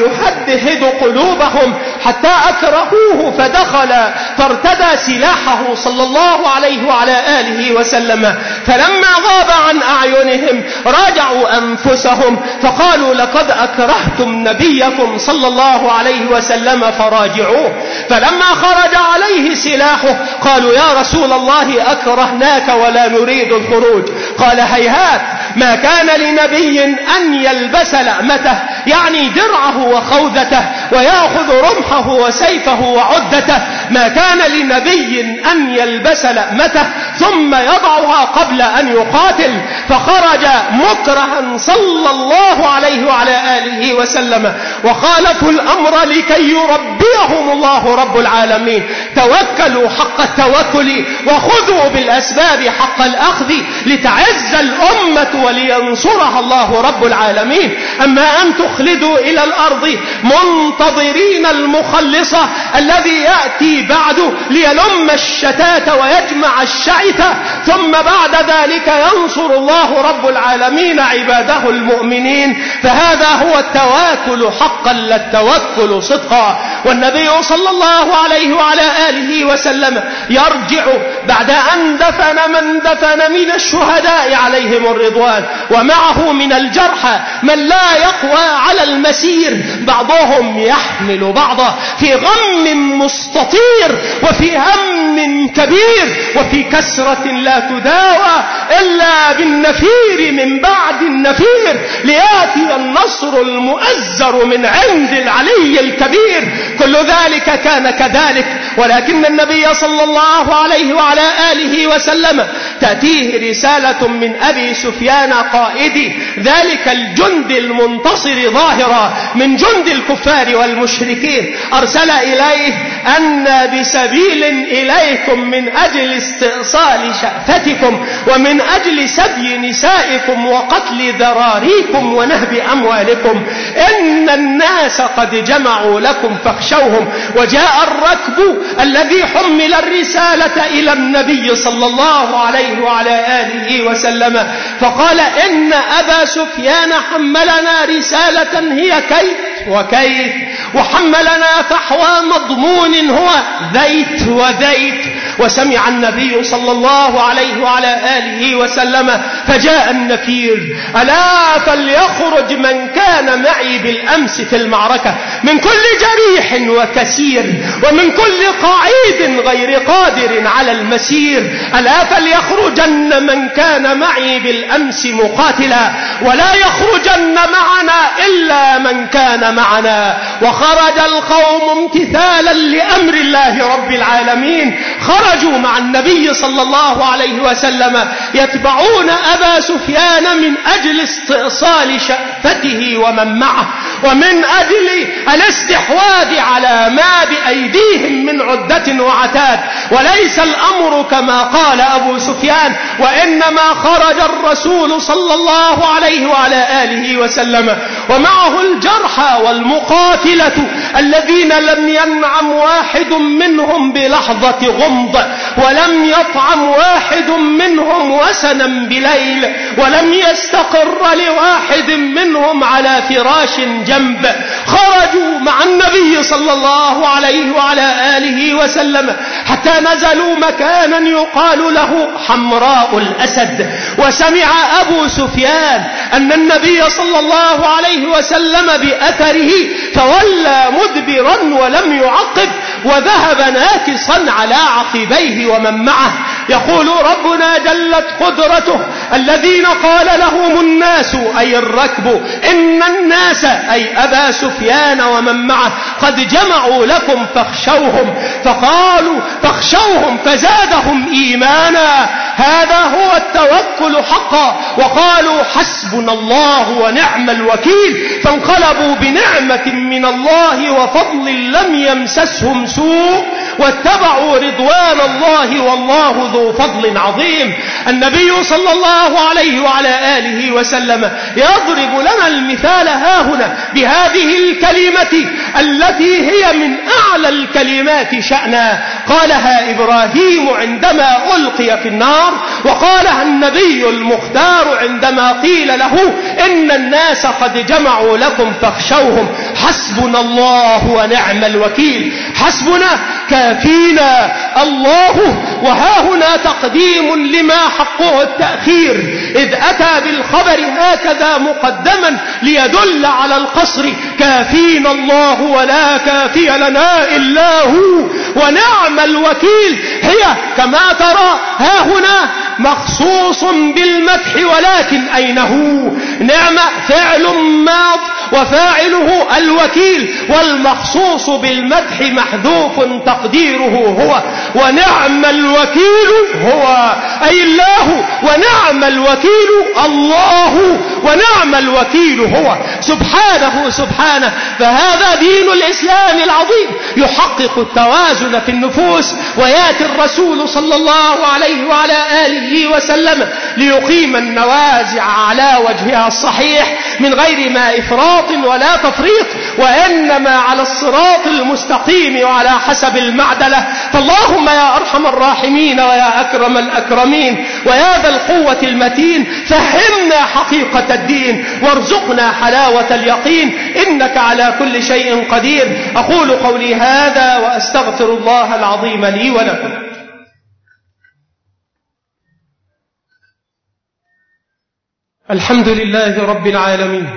ويهدهد قلوبهم حتى أكرهوه فدخل فارتدى سلاحه صلى الله عليه وعلى آله وسلم، فلما غاب عن أعينهم راجعوا أنفسهم فقالوا: لقد أكرهتم نبيكم صلى الله عليه وسلم فراجعوه. فلما خرج عليه سلاحه قالوا: يا رسول الله أكرهناك ولا نريد الخروج. قال: هيهات، ما كان لنبي أن يلبس لأمته، يعني درعه وخوذته، ويأخذ رمحه وسيفه وعدته، ما كان لنبي أن يلبس لأمته ثم يضعها قبل أن يقاتل. فخرج مكرها صلى الله عليه وعلى آله وسلم وخالفوا الأمر لكي يربيهم الله رب العالمين. توكلوا حق التوكل وخذوا بالأسباب حق الأخذ لتعز الأمة ولينصرها الله رب العالمين. أما أن تخلدوا إلى الأرض منتظرين المخلصة الذي يأتي بعد ليلم الشتات ويجمع الشعث، ثم بعد ذلك ينصر الله رب العالمين عباده المؤمنين، فهذا هو التواكل حقا لا التوكل صدقا. والنبي صلى الله عليه وعلى آله وسلم يرجع بعد أن دفن من دفن من الشهداء عليهم الرضوان، ومعه من الجرحى من لا يقوى على المسير، بعضهم يحمل بعضا في غم مستطير وفي هم كبير وفي كسرة لا تداوى إلا بالنفير من بعد النفير ليأتي النصر المؤزر من عند العلي الكبير. كل ذلك كان كذلك، ولكن النبي صلى الله عليه وعلى آله وسلم تأتيه رسالة من أبي سفيان قائد ذلك الجند المنتصر ظاهرا من جند الكفار والمشركين، أرسل إليه أن بسبيل إليكم من أجل استئصال استئصال شأفتكم ومن أجل سبي نسائكم وقتل ذراريكم ونهب أموالكم. إن الناس قد جمعوا لكم فاخشوهم. وجاء الركب الذي حمل الرسالة إلى النبي صلى الله عليه وعلى آله وسلم فقال إن أبا سفيان حملنا رسالة هي كيف وكيف، وحملنا فحوى مضمون هو ذيت وذيت. وسمع النبي صلى الله عليه وعلى آله وسلم فجاء النفير: ألا فليخرج من كان معي بالأمس في المعركة من كل جريح وكسير ومن كل قعيد غير قادر على المسير. ألا فليخرجن من كان معي بالأمس مقاتلا ولا يخرجن معنا إلا من كان معنا. وخرج القوم امتثالا لأمر الله رب العالمين، خرجوا مع النبي صلى الله عليه وسلم يتبعون أبا سفيان من أجل استئصال شأفته ومن معه، ومن أجل الاستحواذ على ما بأيديهم من عدة وعتاد. وليس الأمر كما قال أبو سفيان، وإنما خرج الرسول صلى الله عليه وعلى آله وسلم ومعه الجرحى والمقاتلة الذين لم ينعم واحد منهم بلحظة غمض، ولم يطعم واحد منهم وسنا بليل، ولم يستقر لواحد منهم على فراش جنب. خرجوا مع النبي صلى الله عليه وعلى آله وسلم حتى نزلوا مكانا يقال له حمراء الأسد. وسمع أبو سفيان أن النبي صلى الله عليه وسلم بأثره فولى مدبرا ولم يعقب وذهب ناكصا على عقبيه ومن معه. يقول ربنا جلت قدرته: الذين قال لهم الناس أي الركب إن الناس أي أبا سفيان ومن معه قد جمعوا لكم فاخشوهم. فقالوا فاخشوهم فزادهم إيمانا. هذا هو التوكل حقا. وقالوا حسبنا الله ونعم الوكيل. فانقلبوا بنعمة من الله وفضل لم يمسسهم سوء واتبعوا رضوان الله والله ذو فضل عظيم. النبي صلى الله عليه وعلى آله وسلم يضرب لنا المثال هاهنا بهذه الكلمة التي هي من أعلى الكلمات شأنا. قالها إبراهيم عندما ألقي في النار، وقالها النبي المختار عندما قيل له إن الناس قد جمعوا لكم فاخشوهم. حسبنا الله ونعم الوكيل. حسبنا كافينا الله، وها هنا تقديم لما حقه التأخير، إذ أتى بالخبر هكذا مقدما ليدل على القصر. كافينا الله ولا كافي لنا إلا هو ونعم الوكيل. هي كما ترى ها هنا مخصوص بالمدح، ولكن أين هو؟ نعم فعل ماض وفاعله الوكيل، والمخصوص بالمدح محذوف تقديره هو. ونعم الوكيل هو أي الله، ونعم الوكيل الله، ونعم الوكيل هو سبحانه سبحانه. فهذا دين الإسلام العظيم يحقق التوازن في النفوس. ويأتي الرسول صلى الله عليه وعلى آله وسلم ليقيم النوازع على وجهها الصحيح من غير ما إفراط ولا تفريط، وإنما على الصراط المستقيم وعلى حسب المعدلة. فاللهم يا أرحم الراحمين ويا أكرم الأكرمين ويا ذا القوة المتين فهمنا حقيقة الدين وارزقنا حلاوة اليقين، إنك على كل شيء قدير. أقول قولي هذا وأستغفر الله العظيم لي ولكم. الحمد لله رب العالمين،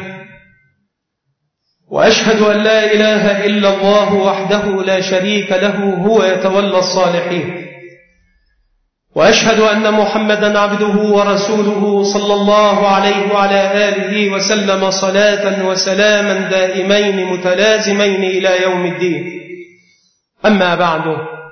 وأشهد أن لا إله إلا الله وحده لا شريك له هو يتولى الصالحين، وأشهد أن محمدا عبده ورسوله صلى الله عليه وعلى آله وسلم صلاة وسلاما دائمين متلازمين إلى يوم الدين. أما بعد،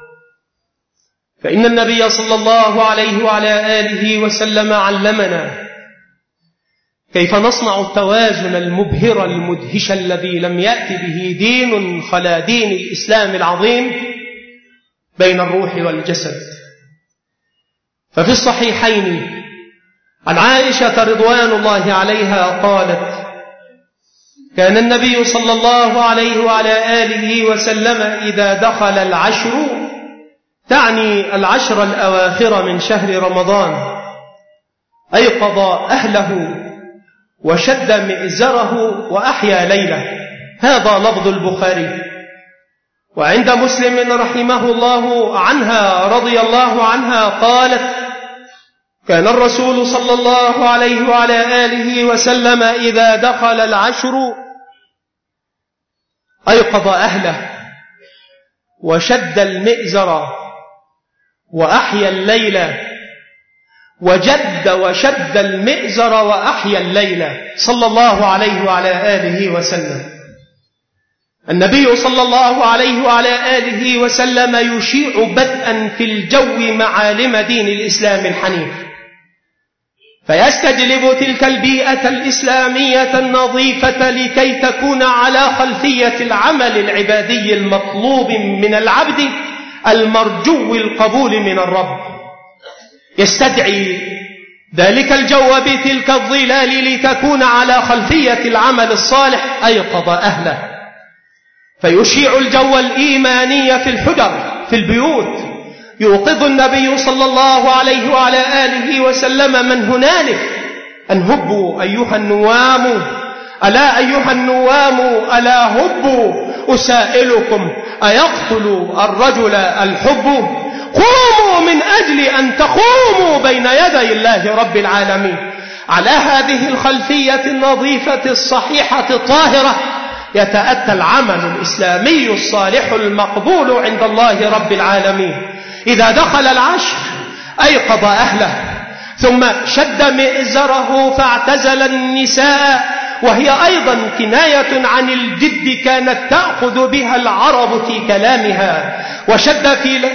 فإن النبي صلى الله عليه وعلى آله وسلم علمنا كيف نصنع التوازن المبهر المدهش الذي لم يأتي به دين خلا دين الإسلام العظيم بين الروح والجسد. ففي الصحيحين عن عائشة رضوان الله عليها قالت: كان النبي صلى الله عليه وعلى آله وسلم إذا دخل العشر، تعني العشر الأواخر من شهر رمضان، أيقظ أهله وشد مئزره وأحيا ليله. هذا لفظ البخاري. وعند مسلم رحمه الله عنها رضي الله عنها قالت: كان الرسول صلى الله عليه وعلى آله وسلم إذا دخل العشر أيقظ أهله وشد المئزر وأحيا الليل، وشد المئزر وأحيا الليل، صلى الله عليه وعلى آله وسلم. النبي صلى الله عليه وعلى آله وسلم يشيع بدءا في الجو معالم دين الإسلام الحنيف، فيستجلب تلك البيئة الإسلامية النظيفة لكي تكون على خلفية العمل العبادي المطلوب من العبد المرجو القبول من الرب. يستدعي ذلك الجو بتلك الظلال لتكون على خلفية العمل الصالح. أيقظ أهله، فيشيع الجو الإيماني في الحجر في البيوت. يوقظ النبي صلى الله عليه وعلى آله وسلم من هنالك أن هبوا أيها النوام، ألا أيها النوام ألا هبوا، أسائلكم أيقتل الرجل الحب؟ قوموا من أجل أن تقوموا بين يدي الله رب العالمين. على هذه الخلفية النظيفة الصحيحة الطاهرة يتأتى العمل الإسلامي الصالح المقبول عند الله رب العالمين. إذا دخل العشر أيقظ أهله، ثم شد مئزره فاعتزل النساء، وهي أيضا كناية عن الجد كانت تأخذ بها العرب في كلامها. وشد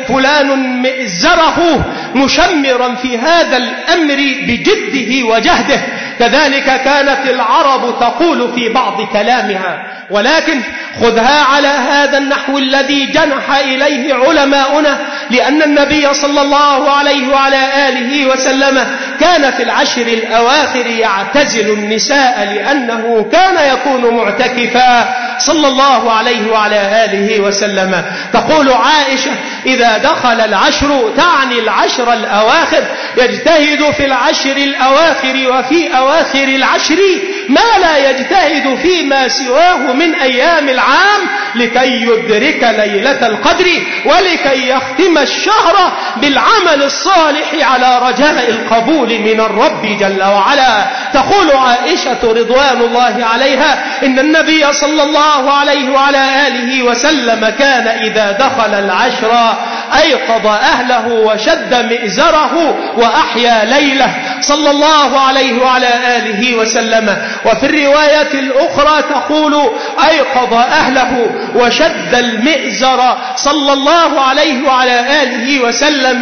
فلان مئزره مشمرا في هذا الأمر بجده وجهده. كذلك كانت العرب تقول في بعض كلامها، ولكن خذها على هذا النحو الذي جنح إليه علماؤنا، لأن النبي صلى الله عليه وعلى آله وسلم كان في العشر الأواخر يعتزل النساء لأنه كان يكون معتكفا صلى الله عليه وعلى آله وسلم. تقول عائشة: إذا دخل العشر، تعني العشر الأواخر، يجتهد في العشر الأواخر وفي أواخر العشر ما لا يجتهد فيما سواه من أيام العام لكي يدرك ليلة القدر ولكي يختم الشهر بالعمل الصالح على رجاء القبول من الرب جل وعلا. تقول عائشة رضوان الله عليها: إن النبي صلى الله عليه وعلى آله وسلم كان إذا دخل العشر أيقظ أهله وشد مئزره وأحيا ليله، صلى الله عليه وعلى آله وسلم. وفي الرواية الأخرى تقول: أيقظ أهله وشد المئزر، صلى الله عليه وعلى آله وسلم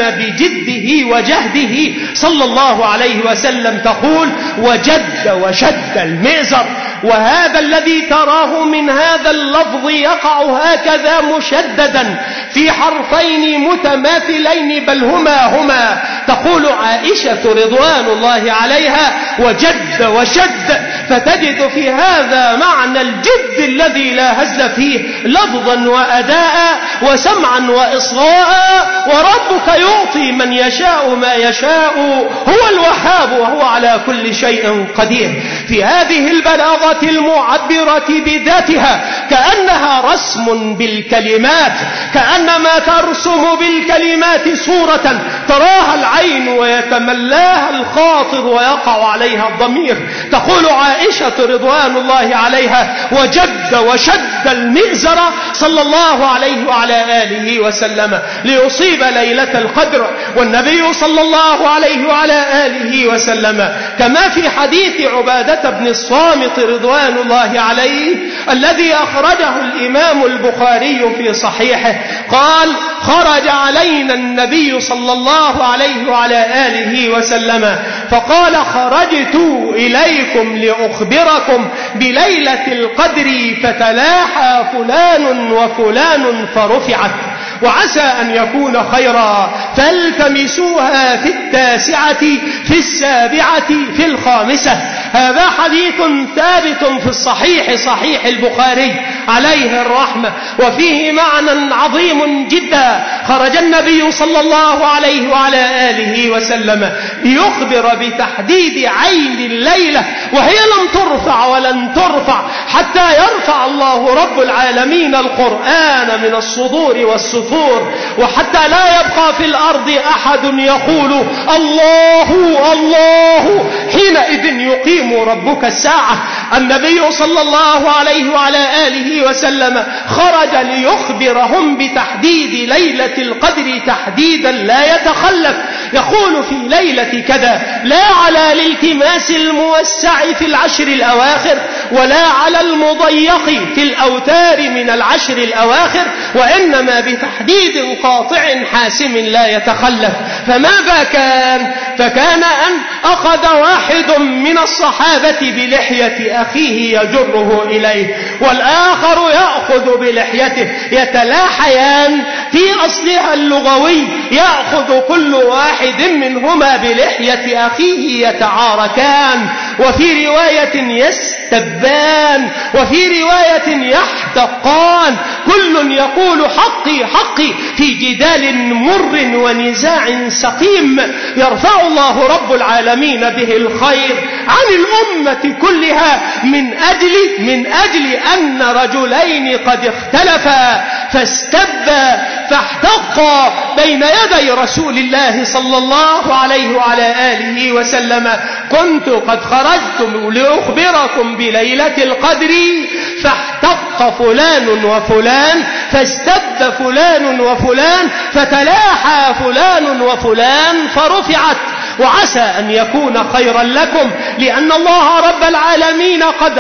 بجده وجهده، صلى الله عليه وسلم. تقول: وشد المئزر. وهذا الذي تراه من هذا اللفظ يقع هكذا مشددا في حرفين متماثلين، بل هما. تقول عائشة رضوان الله عليها: وشد، فتجد في هذا معنى الجد الذي لا هزل فيه، لفظا وأداء وسمعا وإصغاء. وربك يعطي من يشاء ما يشاء، هو الوهاب وهو على كل شيء قدير. في هذه البلاغة المعبرة بذاتها كأنها رسم بالكلمات، كأنما ترسم بالكلمات صورة تراها العين ويتملاها الخاطر ويقع عليها الضمير. تقول عائشة رضوان الله عليها: وشد المئزر، صلى الله عليه وعلى آله وسلم، ليصيب ليلة القدر. والنبي صلى الله عليه وعلى آله وسلم كما في حديث عبادة بن الصامت رضوان الله عليه الذي أخرجه الإمام البخاري في صحيحه قال: خرج علينا النبي صلى الله عليه وعلى آله وسلم فقال: خرجت إليكم لأخبركم بليلة القدر فتلاحى فلان وفلان فرفعت. وعسى أن يكون خيرا، فالتمسوها في التاسعة في السابعة في الخامسة. هذا حديث ثابت في الصحيح، صحيح البخاري عليه الرحمة، وفيه معنى عظيم جدا. خرج النبي صلى الله عليه وعلى آله وسلم ليخبر بتحديد عين الليلة، وهي لم ترفع ولن ترفع حتى يرفع الله رب العالمين القرآن من الصدور والسطور، وحتى لا يبقى في الأرض أحد يقول الله الله حينئذ يقيم ربك الساعة. النبي صلى الله عليه وعلى آله وسلم خرج ليخبرهم بتحديد ليلة القدر تحديدا لا يتخلف، يقول في ليلة كذا، لا على الالتماس الموسع في العشر الأواخر ولا على المضيق في الأوتار من العشر الأواخر، وإنما بتحديد قاطع حاسم لا يتخلف. فماذا كان؟ فكان أن أخذ واحد من الصحابة بلحية أخيه يجره إليه، والآخر يأخذ بلحيته، يتلاحيان في أصلها اللغوي، يأخذ كل واحد منهما بلحية أخيه، يتعاركان، وفي رواية يستبان، وفي رواية يحتقان، كل يقول حقي حقي في جدال مر ونزاع سقيم، يرفع الله رب العالمين به الخير عن الأمة كلها من أجل أن رجلين قد اختلفا فاستبا فاحتقا بين يدي رسول الله صلى الله عليه وعلى آله وسلم. كنت قد خرجت لأخبركم بليلة القدر فاحتق فلان وفلان، فاستب فلان وفلان، فتلاحى فلان وفلان، فرفعت. وعسى أن يكون خيرا لكم، لأن الله رب العالمين قد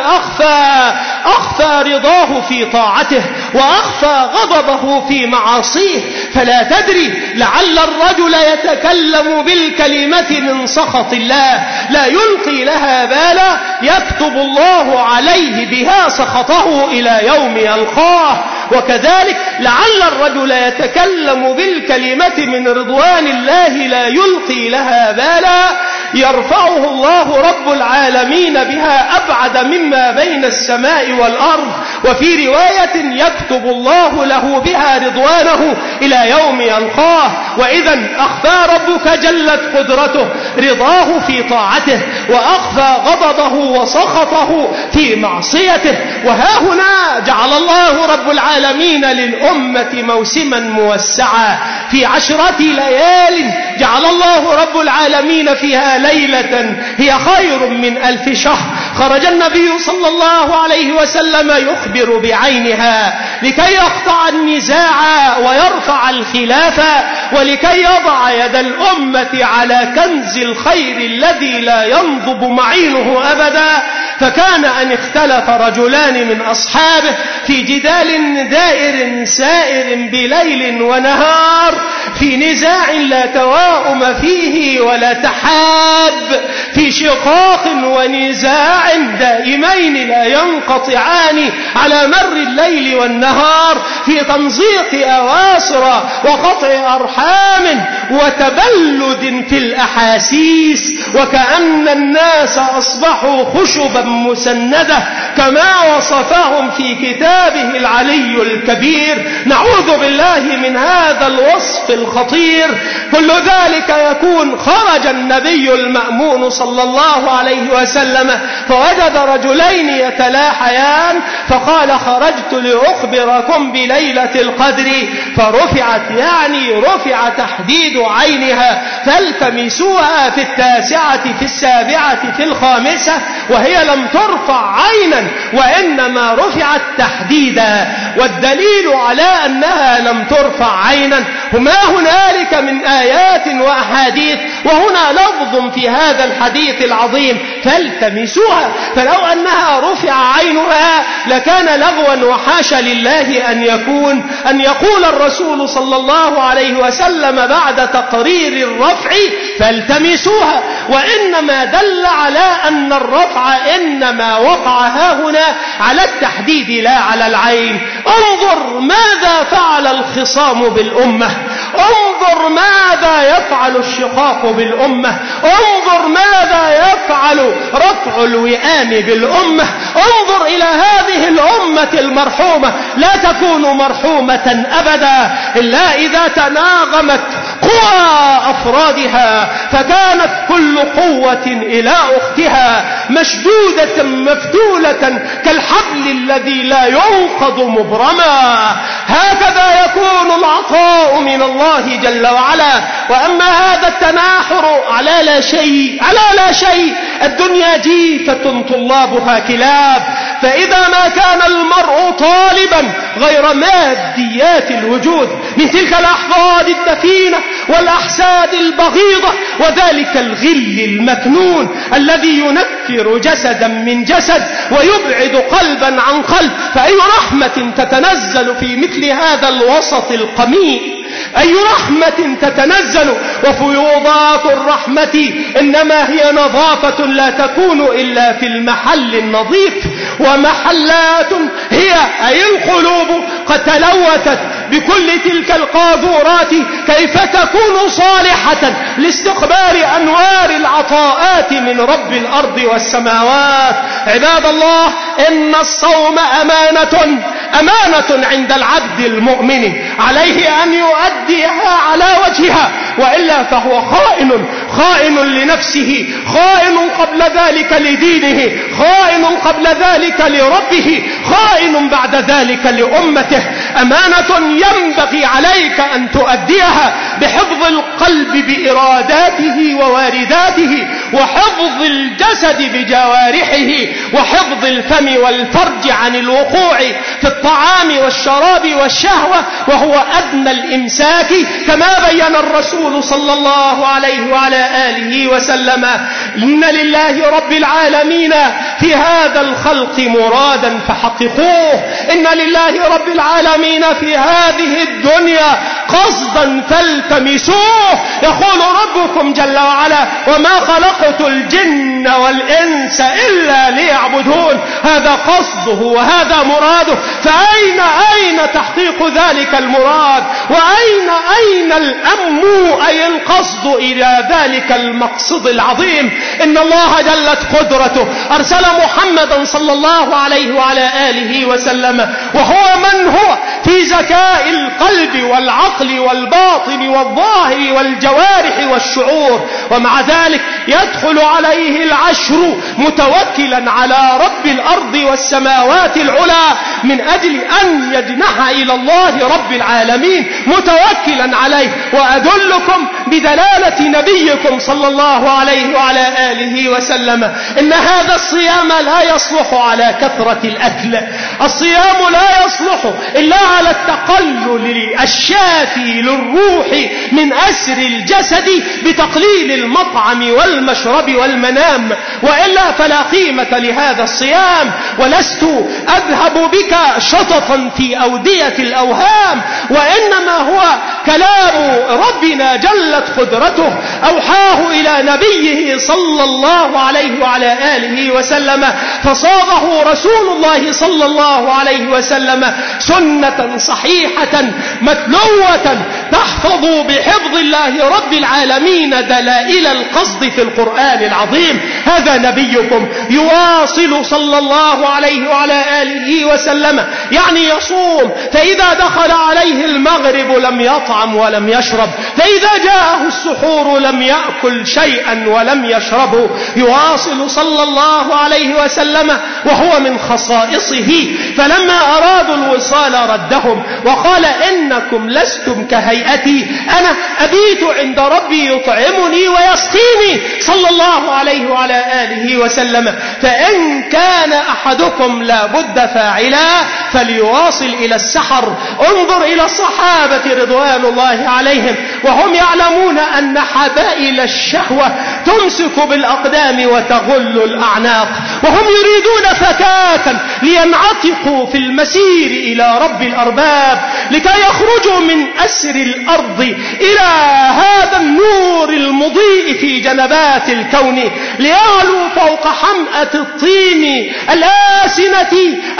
أخفى رضاه في طاعته وأخفى غضبه في معاصيه، فلا تدري لعل الرجل يتكلم بالكلمة من سخط الله لا يلقي لها بالا، يكتب الله عليه بها سخطه إلى يوم يلقاه. وكذلك لعل الرجل يتكلم بالكلمة من رضوان الله لا يلقي لها بالا، يرفعه الله رب العالمين بها أبعد مما بين السماء والأرض. وفي رواية يكتب الله له بها رضوانه إلى يوم يلقاه. وإذا أخفى ربك جلت قدرته رضاه في طاعته، وأخفى غضبه وسخطه في معصيته. وها هنا جعل الله رب العالمين للأمة موسما موسعا في 10 ليال، جعل الله رب العالمين فيها ليلة هي خير من 1000 شهر. خرج النبي صلى الله عليه وسلم يخبر بعينها لكي يقطع النزاع ويرفع الخلاف، ولكي يضع يد الأمة على كنز الخير الذي لا ينضب معينه أبدا. فكان أن اختلف رجلان من أصحابه في جدال دائر سائر بليل ونهار، في نزاع لا تواؤم فيه ولا تحاب، في شقاق ونزاع دائمين لا ينقطعان على مر الليل والنهار، في تمزيق أواصر وقطع أرحام وتبلد في الأحاسيس، وكأن الناس أصبحوا خشبا مسندة كما وصفهم في كتابه العلي الكبير. نعوذ بالله من هذا الوصف الخطير. كل ذلك يكون خرج النبي المأمون صلى الله عليه وسلم فوجد رجلين يتلاحيان، فقال خرجت لأخبركم بليلة القدر فرفعت، يعني رفع تحديد عينها، فالتمسوها في 9 في 7 في 5، وهي لم ترفع عينا وإنما رفعت تحديدا. والدليل على أنها لم ترفع عينا وما هنالك من آيات وأحاديث، وهنا لفظ في هذا الحديث العظيم فالتمسوها، فلو أنها رفع عينها لكان لغوا وحاشا لله أن يقول الرسول صلى الله عليه وسلم بعد تقرير الرفع فالتمسوها، وإنما دل على أن الرفع إنما وقع هنا على التحديد لا على العين. انظر ماذا فعل الخصام بالأمة، انظر ماذا يفعل الشقاق بالأمة، انظر ماذا يفعل رفع الوئام بالأمة. انظر إلى هذه الأمة المرحومة، لا تكون مرحومة أبدا إلا إذا تناغمت قوى أفرادها، فكانت كل قوة إلى أختها مشدودة مفتولة كالحبل الذي لا ينقض مبرما. هكذا يكون العطاء من الله جل وعلا. وأما هذا التناحر على لا شيء، الدنيا جيفة طلابها كلاب، فإذا ما كان المرء طالبا غير ماديات الوجود من تلك الأحفاد الدفينة والأحساد البغيضة وذلك الغل المكنون الذي ينفر جسدا من جسد ويبعد قلبا عن قلب، فأي رحمة تتنزل في مثل هذا الوسط القميء؟ أي رحمة تتنزل؟ وفيوضات الرحمة إنما هي نظافة لا تكون إلا في المحل النظيف، ومحلات هي أي القلوب قد تلوثت بكل تلك القاذورات، كيف تكون صالحة لاستقبال أنوار العطاءات من رب الأرض والسماوات؟ عباد الله، إن الصوم أمانة عند العبد المؤمن، عليه أن يؤديها على وجهها، وإلا فهو خائن لنفسه، خائن قبل ذلك لدينه، خائن قبل ذلك لربه، خائن بعد ذلك لأمته. أمانة ينبغي عليك أن تؤديها بحفظ القلب بإراداته ووارداته، وحفظ الجسد بجوارحه، وحفظ الفم والفرج عن الوقوع في الطعام والشراب والشهوة، وهو أدنى الإمساك، كما بين الرسول صلى الله عليه وعلى آله وسلم: إن لله رب العالمين في هذا الخلق مرادا فحققوه، إن لله رب العالمين في هذه الدنيا قصدا فالتمسوه. يقول ربكم جل وعلا: وما خلقت الجن والإنس إلا ليعبدون. هذا قصده وهذا مراده، فأين تحقيق ذلك المراد؟ وأين الأم أي القصد إلى ذلك المقصد العظيم؟ إن الله جلت قدرته أرسل محمدا صلى الله عليه وعلى آله وسلم، وهو من هو في ذكاء القلب والعقل والباطن والظاهر والجوارح والشعور، ومع ذلك يدخل عليه العشر متوكلا على رب الأرض والسماوات العلى من أجل أن يجنح إلى الله رب العالمين متوكلا عليه. وأدلكم بدلالة نبيكم صلى الله عليه وعلى آله وسلم إن هذا الصيام لا يصلح على كثرة الأكل، الصيام لا يصلح إلا على التقلل الشافي للروح من أسر الجسد بتقليل المطعم والمشرب والمنام، وإلا فلا قيمة لهذا الصيام. ولست أذهب بك شططا في أودية الأوهام، وإنما هو كلام ربنا جلت قدرته أوحاه إلى نبيه صلى الله عليه وعلى آله وسلم، فصاغه رسول الله صلى الله عليه وسلم سنة صحيحة متلوة تحفظ بحفظ الله رب العالمين دلائل القصد في القرآن العظيم. هذا نبيكم يواصل صلى الله عليه وعلى آله وسلم، يعني يصوم، فإذا دخل عليه المغرب لم يطعم ولم يشرب، فإذا جاءه السحور لم يأكل شيئا ولم يشربه. يواصل صلى الله عليه وسلم وهو من خصائصه، فلما أرادوا الوصال ردهم وقال: إنكم لستم كهيئتي، أنا أبيت عند ربي يطعمني ويسقيني صلى الله عليه وعلى آله وسلم، فإن كان أحدكم لا بد فاعلا فليواصل إلى السحر. انظر إلى الصحابة رضوان رضوان الله عليهم وهم يعلمون أن حبائل الشهوة تمسك بالأقدام وتغل الأعناق، وهم يريدون فكاكا لينعتقوا في المسير إلى رب الأرباب لكي يخرجوا من أسر الأرض إلى هذا النور المضيء في جنبات الكون، ليعلوا فوق حمأة الطين الآسنة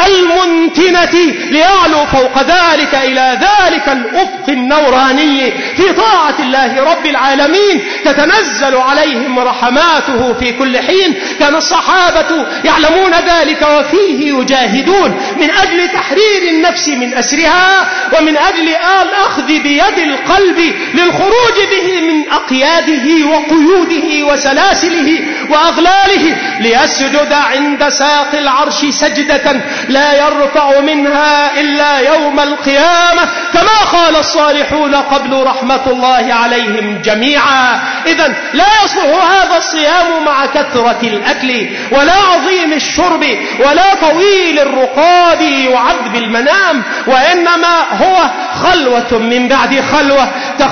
المنتنة، ليعلوا فوق ذلك إلى ذلك الأفق النوراني في طاعة الله رب العالمين تتنزل عليهم رحماته في كل حين. كان الصحابة يعلمون ذلك وفيه يجاهدون من أجل تحرير النفس من أسرها، ومن أجل الأخذ بيد القلب للخروج به من أقياده وقيوده وسلاسله وأغلاله، ليسجد عند ساق العرش سجدة لا يرفع منها إلا يوم القيامة، كما قال الصالحون قبل رحمة الله عليهم جميعا. إذن لا يصلح هذا الصيام مع كثرة الأكل ولا عظيم الشرب ولا طويل الرقاد وعذب المنام، وإنما هو خلوة من بعد خلوة،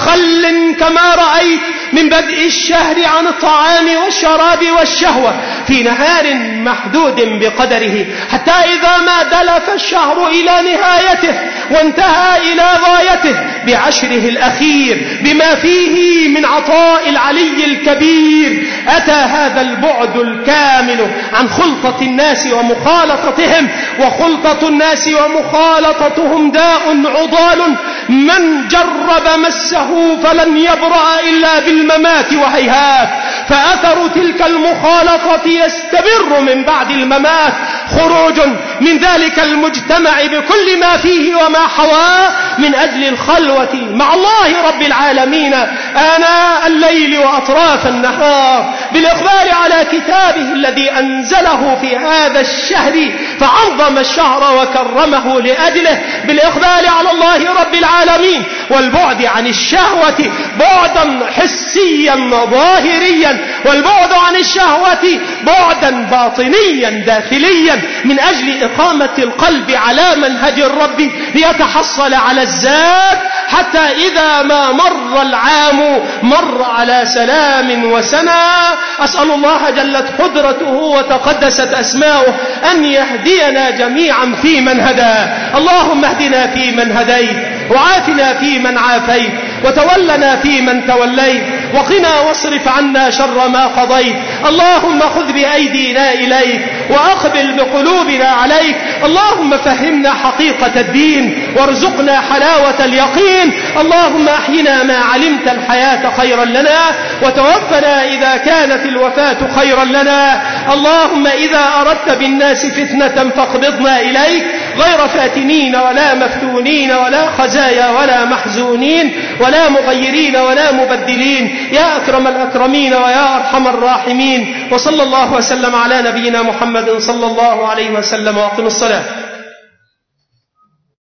تخل كما رأيت من بدء الشهر عن الطعام والشراب والشهوة في نهار محدود بقدره، حتى إذا ما دلف الشهر إلى نهايته وانتهى إلى غايته بعشره الأخير بما فيه من عطاء العلي الكبير، أتى هذا البعد الكامل عن خلطة الناس ومخالطتهم، وخلطة الناس ومخالطتهم داء عضال من جرب مسه فلن يبرأ إلا بالممات وهيهات، فأثر تلك المخالطة يستمر من بعد الممات، خروج من ذلك المجتمع بكل ما فيه وما حواه من أجل الخلوة مع الله رب العالمين آناء الليل وأطراف النهار، بالإقبال على كتابه الذي أنزله في هذا الشهر فعظم الشهر وكرمه لأجله، بالإقبال على الله رب العالمين والبعد عن الشهوة بعدا حسيا ظاهريا، والبعد عن الشهوة بعدا باطنيا داخليا، من أجل إقامة القلب على منهج الرب ليتحصل على الزاد، حتى إذا ما مر العام مر على سلام وسنا. أسأل الله جلت قدرته وتقدست أسماؤه أن يهدينا جميعا في من هدى. اللهم اهدنا في من هديت، وعافنا في من عافيت، وتولنا في من توليت، وقنا واصرف عنا شر ما قضيت. اللهم خذ بأيدينا إليك وأقبل بقلوبنا عليك. اللهم فهمنا حقيقة الدين وارزقنا حلاوة اليقين. اللهم أحينا ما علمت الحياة خيرا لنا، وتوفنا إذا كانت الوفاة خيرا لنا. اللهم إذا أردت بالناس فتنة فاقبضنا إليك غير فاتنين ولا مفتونين ولا خزايا ولا محزونين ولا مغيرين ولا مبدلين، يا أكرم الأكرمين ويا أرحم الراحمين. وصلى الله وسلم على نبينا محمد صلى الله عليه وسلم. وأقم الصلاة.